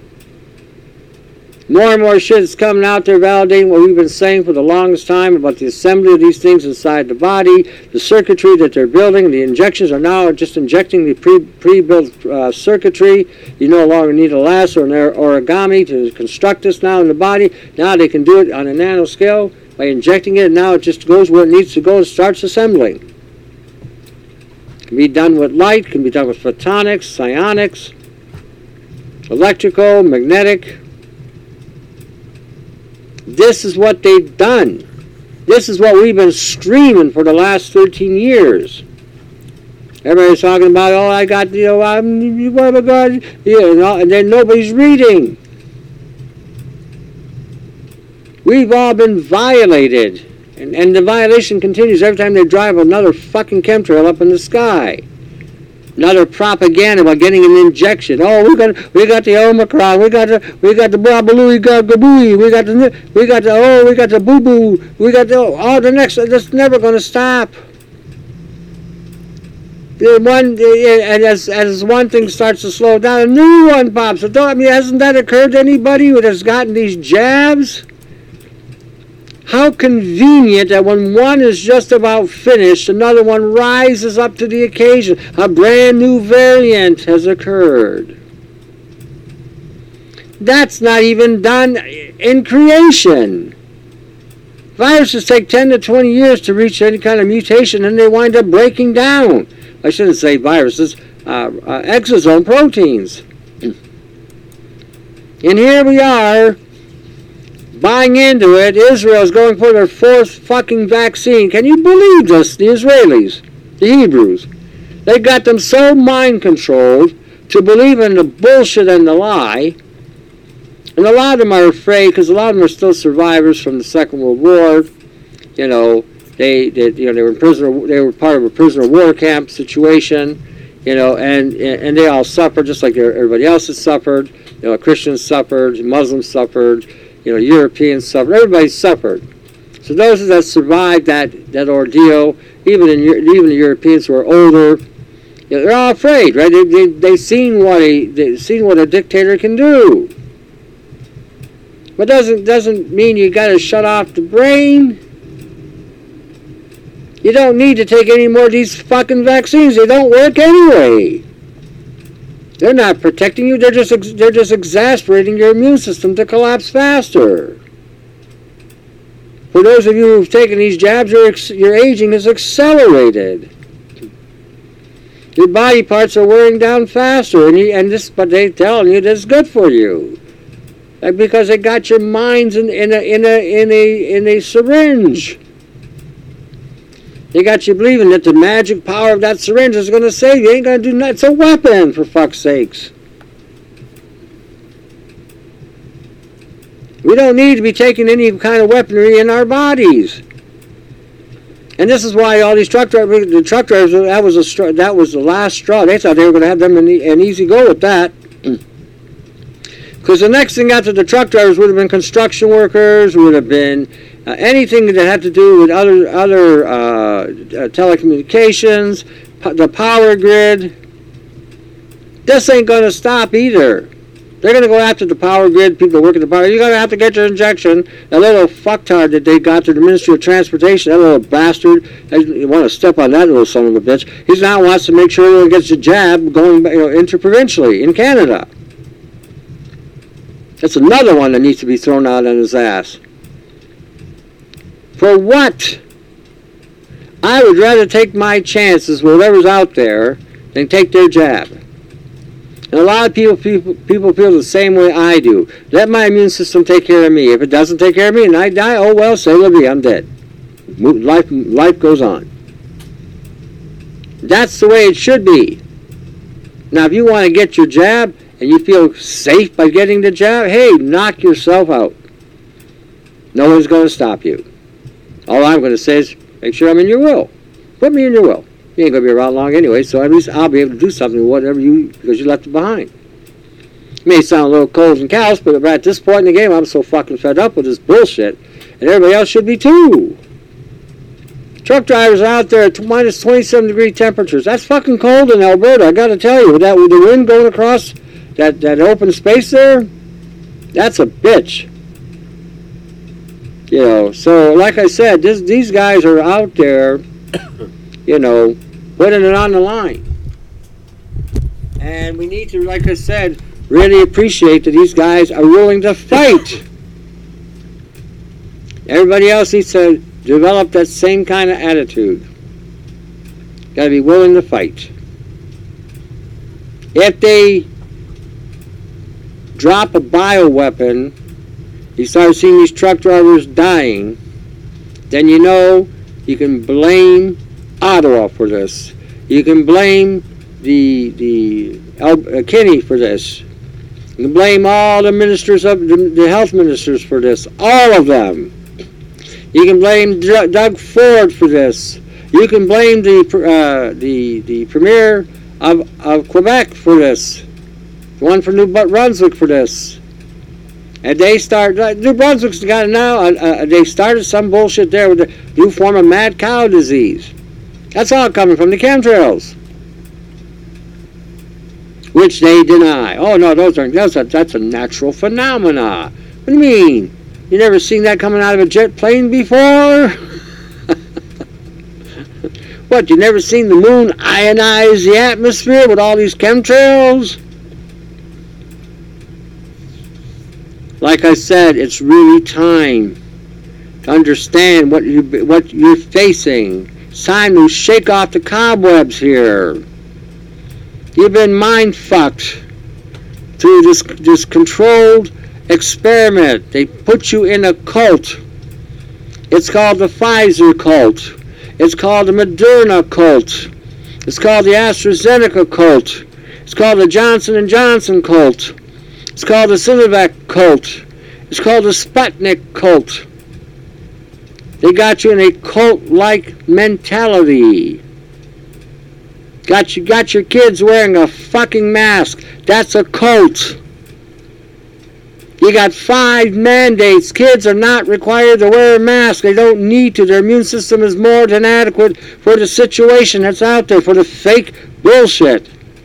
More and more shit is coming out there validating what we've been saying for the longest time about the assembly of these things inside the body, the circuitry that they're building. The injections are now just injecting the pre, pre-built uh, circuitry. You no longer need a lasso or an origami to construct this now in the body. Now they can do it on a nanoscale by injecting it, and now it just goes where it needs to go and starts assembling. It can be done with light, can be done with photonics, psionics, electrical, magnetic. This is what they've done. This is what we've been screaming for the last thirteen years. Everybody's talking about, oh, I got, you know, I'm, oh my God, you know, and then nobody's reading. We've all been violated. And, and the violation continues every time they drive another fucking chemtrail up in the sky. Another propaganda about getting an injection. Oh, we got we got the Omicron. We got the we got the Babaloo. We got the Gabooey. We got the we got the oh we got the Boo Boo. We got the oh the next. That's never going to stop. The one and as as one thing starts to slow down, a new one pops. So don't, I mean, hasn't that occurred to anybody who has gotten these jabs? How convenient that when one is just about finished, another one rises up to the occasion. A brand new variant has occurred. That's not even done in creation. Viruses take ten to twenty years to reach any kind of mutation, and they wind up breaking down. I shouldn't say viruses, uh, uh, exosome proteins. And here we are, buying into it. Israel's going for their fourth fucking vaccine. Can you believe this? The Israelis, the Hebrews, they got them so mind controlled to believe in the bullshit and the lie. And a lot of them are afraid because a lot of them are still survivors from the Second World War. You know, they, they you know they were in prisoner. They were part of a prisoner of war camp situation. You know, and and they all suffered just like everybody else has suffered. You know, Christians suffered, Muslims suffered. You know, Europeans suffered. Everybody suffered. So those that survived that, that ordeal, even in even the Europeans who are older, you know, they're all afraid, right? They they they seen what a they seen what a dictator can do. But doesn't doesn't mean you got to shut off the brain. You don't need to take any more of these fucking vaccines. They don't work anyway. They're not protecting you. They're just ex- they're just exasperating your immune system to collapse faster. For those of you who've taken these jabs, your ex- your aging is accelerated. Your body parts are wearing down faster, and you, and this, but they telling you this is good for you, like because they got your minds in in a in a in a in a syringe. They got you believing that the magic power of that syringe is going to save you. Ain't going to do nothing. It's a weapon, for fuck's sakes. We don't need to be taking any kind of weaponry in our bodies. And this is why all these truck drivers, the truck drivers, that was, a, that was the last straw. They thought they were going to have them an, an easy go with that. Because the next thing after the truck drivers would have been construction workers, would have been Uh, anything that had to do with other other uh, uh, telecommunications, po- the power grid. This ain't going to stop either. They're going to go after the power grid, people working the power. You're going to have to get your injection. That little fucktard that they got to the Ministry of Transportation, that little bastard, you want to step on that little son of a bitch. He now wants to make sure everyone gets a jab going you know, interprovincially in Canada. That's another one that needs to be thrown out on his ass. For what? I would rather take my chances with whatever's out there than take their jab. And a lot of people, people people feel the same way I do. Let my immune system take care of me. If it doesn't take care of me and I die, oh well, say la vie, I'm dead. Life, life goes on. That's the way it should be. Now, if you want to get your jab and you feel safe by getting the jab, hey, knock yourself out. No one's going to stop you. All I'm going to say is make sure I'm in your will. Put me in your will. You ain't going to be around long anyway, so at least I'll be able to do something with whatever you, because you left it behind. It may sound a little cold and callous, but at this point in the game, I'm so fucking fed up with this bullshit, and everybody else should be too. Truck drivers are out there at minus twenty-seven degree temperatures. That's fucking cold in Alberta, I got to tell you. With that, with the wind going across that, that open space there, that's a bitch. You know, so like I said, this, these guys are out there, you know, putting it on the line. And we need to, like I said, really appreciate that these guys are willing to fight. Everybody else needs to develop that same kind of attitude. Got to be willing to fight. If they drop a bioweapon, you start seeing these truck drivers dying, then you know you can blame Ottawa for this. You can blame the the uh, Kinney for this. You can blame all the ministers of the, the health ministers for this, all of them. You can blame D- Doug Ford for this. You can blame the uh, the the premier of of Quebec for this, the one for New Brunswick for this. And they start, New Brunswick's got it now, uh, uh, they started some bullshit there with the new form of mad cow disease. That's all coming from the chemtrails, which they deny. Oh no, those aren't, that's a, that's a natural phenomena. What do you mean? You never seen that coming out of a jet plane before? What, you never seen the moon ionize the atmosphere with all these chemtrails? Like I said, it's really time to understand what you what you're facing. It's time to shake off the cobwebs here. You've been mind fucked through this this controlled experiment. They put you in a cult. It's called the Pfizer cult. It's called the Moderna cult. It's called the AstraZeneca cult. It's called the Johnson and Johnson cult. It's called the Sinovac cult. It's called the Sputnik cult. They got you in a cult-like mentality. Got you, got your kids wearing a fucking mask. That's a cult. You got five mandates. Kids are not required to wear a mask. They don't need to. Their immune system is more than adequate for the situation that's out there, for the fake bullshit.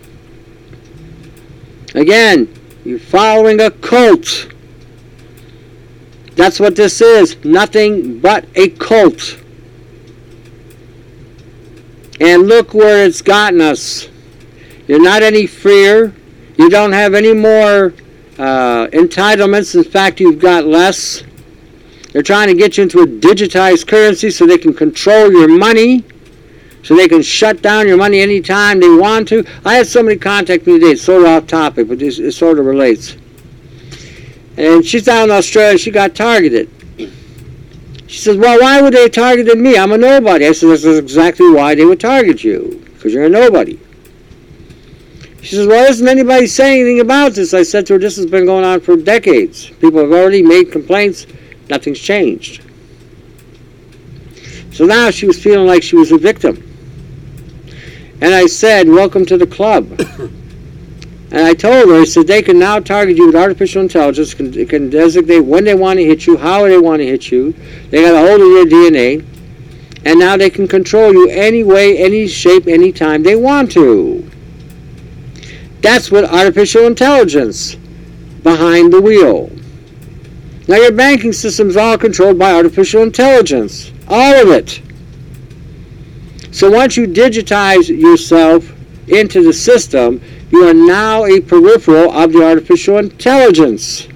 Again, you're following a cult. That's what this is. Nothing but a cult. And look where it's gotten us. You're not any freer. You don't have any more uh, entitlements. In fact, you've got less. They're trying to get you into a digitized currency so they can control your money, so they can shut down your money anytime they want to. I had somebody contact me today. It's sort of off topic, but it sort of relates. And she's down in Australia. She got targeted. She says, well, why would they have targeted me? I'm a nobody. I said, this is exactly why they would target you, because you're a nobody. She says, well, isn't anybody saying anything about this? I said to her, this has been going on for decades. People have already made complaints. Nothing's changed. So now she was feeling like she was a victim. And I said, welcome to the club. And I told her, I said, they can now target you with artificial intelligence. Can, it can designate when they want to hit you, how they want to hit you. They got a hold of your D N A. And now they can control you any way, any shape, any time they want to. That's what artificial intelligence behind the wheel. Now your banking system is all controlled by artificial intelligence. All of it. So once you digitize yourself into the system, you are now a peripheral of the artificial intelligence.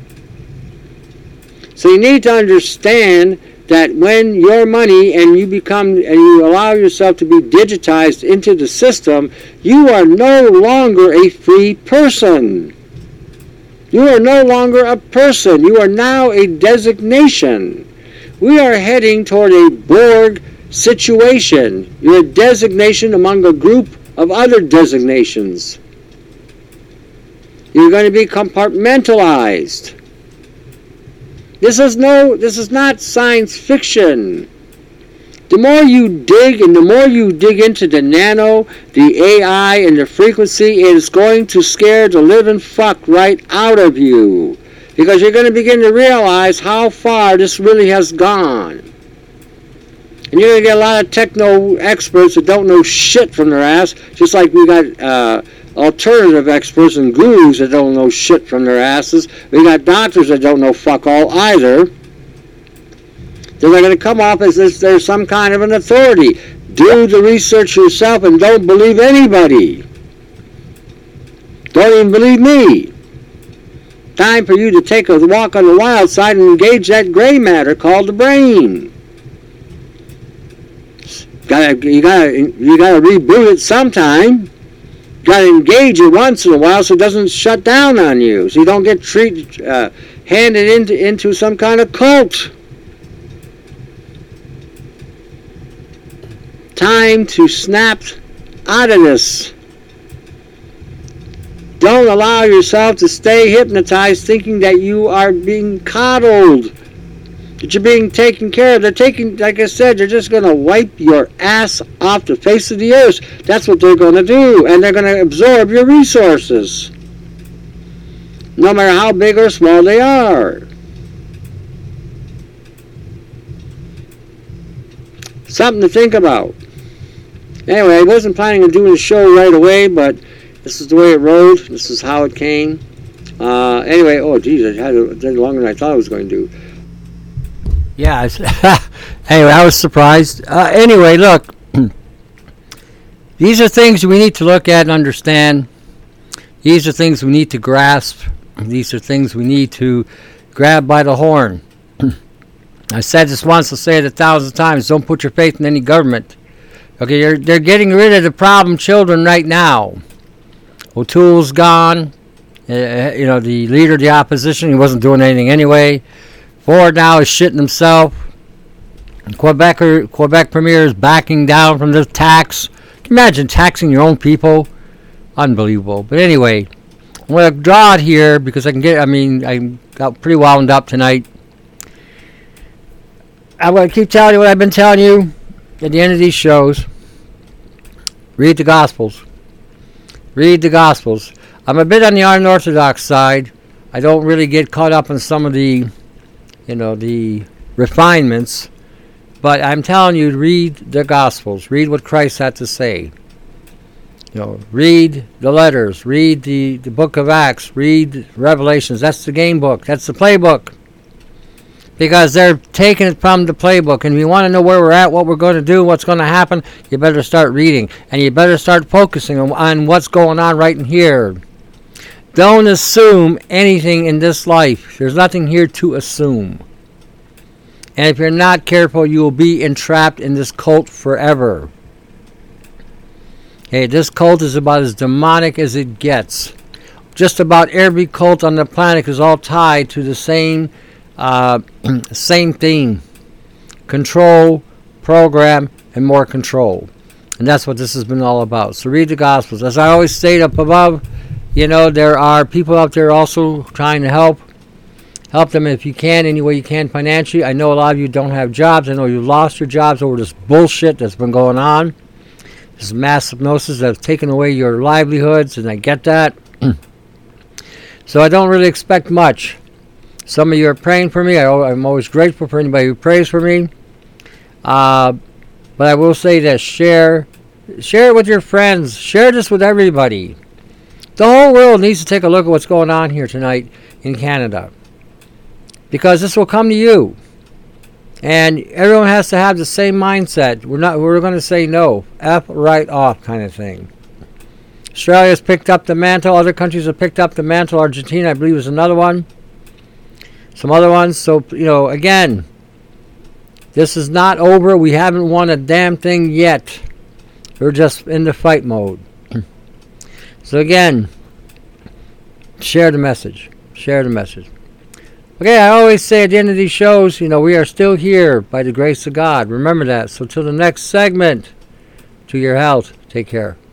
So you need to understand that when your money and you become and you allow yourself to be digitized into the system, you are no longer a free person. You are no longer a person. You are now a designation. We are heading toward a Borg situation. You're a designation among a group of other designations. You're going to be compartmentalized. This is no, this is not science fiction. The more you dig and the more you dig into the nano, the A I, and the frequency, it is going to scare the living fuck right out of you. Because you're going to begin to realize how far this really has gone. And you're going to get a lot of techno experts that don't know shit from their ass, just like we got uh, alternative experts and gurus that don't know shit from their asses. We got doctors that don't know fuck all either. They're going to come off as if they're some kind of an authority. Do the research yourself and don't believe anybody. Don't even believe me. Time for you to take a walk on the wild side and engage that gray matter called the brain. Gotta, you gotta, you gotta reboot it sometime. You gotta engage it once in a while so it doesn't shut down on you, so you don't get treated, uh, handed into into some kind of cult. Time to snap out of this. Don't allow yourself to stay hypnotized thinking that you are being coddled, that you're being taken care of. They're taking, like I said, they're just going to wipe your ass off the face of the earth. That's what they're going to do, and they're going to absorb your resources, no matter how big or small they are. Something to think about. Anyway, I wasn't planning on doing the show right away, but this is the way it rolled. This is how it came. Uh, anyway, oh, geez, I had it did longer than I thought I was going to do. Yeah, anyway, I was surprised. Uh, anyway, look, these are things we need to look at and understand. These are things we need to grasp. These are things we need to grab by the horn. I said this once, I'll say it a thousand times. Don't put your faith in any government. Okay, you're, they're getting rid of the problem children right now. O'Toole's gone. Uh, you know, the leader of the opposition, he wasn't doing anything anyway. Ford now is shitting himself. Quebec, Quebec Premier is backing down from the tax. Can you imagine taxing your own people? Unbelievable. But anyway, I'm going to draw it here because I can get, I mean, I got pretty wound up tonight. I'm going to keep telling you what I've been telling you at the end of these shows. Read the Gospels. Read the Gospels. I'm a bit on the unorthodox side. I don't really get caught up in some of the, you know, the refinements. But I'm telling you, read the Gospels. Read what Christ had to say. You know, read the letters. Read the, the book of Acts. Read Revelations. That's the game book. That's the playbook. Because they're taking it from the playbook. And if you want to know where we're at, what we're going to do, what's going to happen, you better start reading. And you better start focusing on, on what's going on right in here. Don't assume anything in this life. There's nothing here to assume. And if you're not careful, you will be entrapped in this cult forever. Okay, this cult is about as demonic as it gets. Just about every cult on the planet is all tied to the same Uh, same theme. Control, program, and more control. And that's what this has been all about. So read the Gospels. As I always state up above, you know, there are people out there also trying to help. Help them if you can, any way you can financially. I know a lot of you don't have jobs. I know you lost your jobs over this bullshit that's been going on. This mass hypnosis that's taken away your livelihoods, and I get that. So I don't really expect much. Some of you are praying for me. I, I'm always grateful for anybody who prays for me. Uh, but I will say this. Share, share it with your friends. Share this with everybody. The whole world needs to take a look at what's going on here tonight in Canada. Because this will come to you. And everyone has to have the same mindset. We're not. We're going to say no. F right off kind of thing. Australia's picked up the mantle. Other countries have picked up the mantle. Argentina, I believe, is another one. Some other ones. So, you know, again, this is not over. We haven't won a damn thing yet. We're just in the fight mode. So, again, share the message. Share the message. Okay, I always say at the end of these shows, you know, we are still here by the grace of God. Remember that. So, till the next segment, to your health, take care.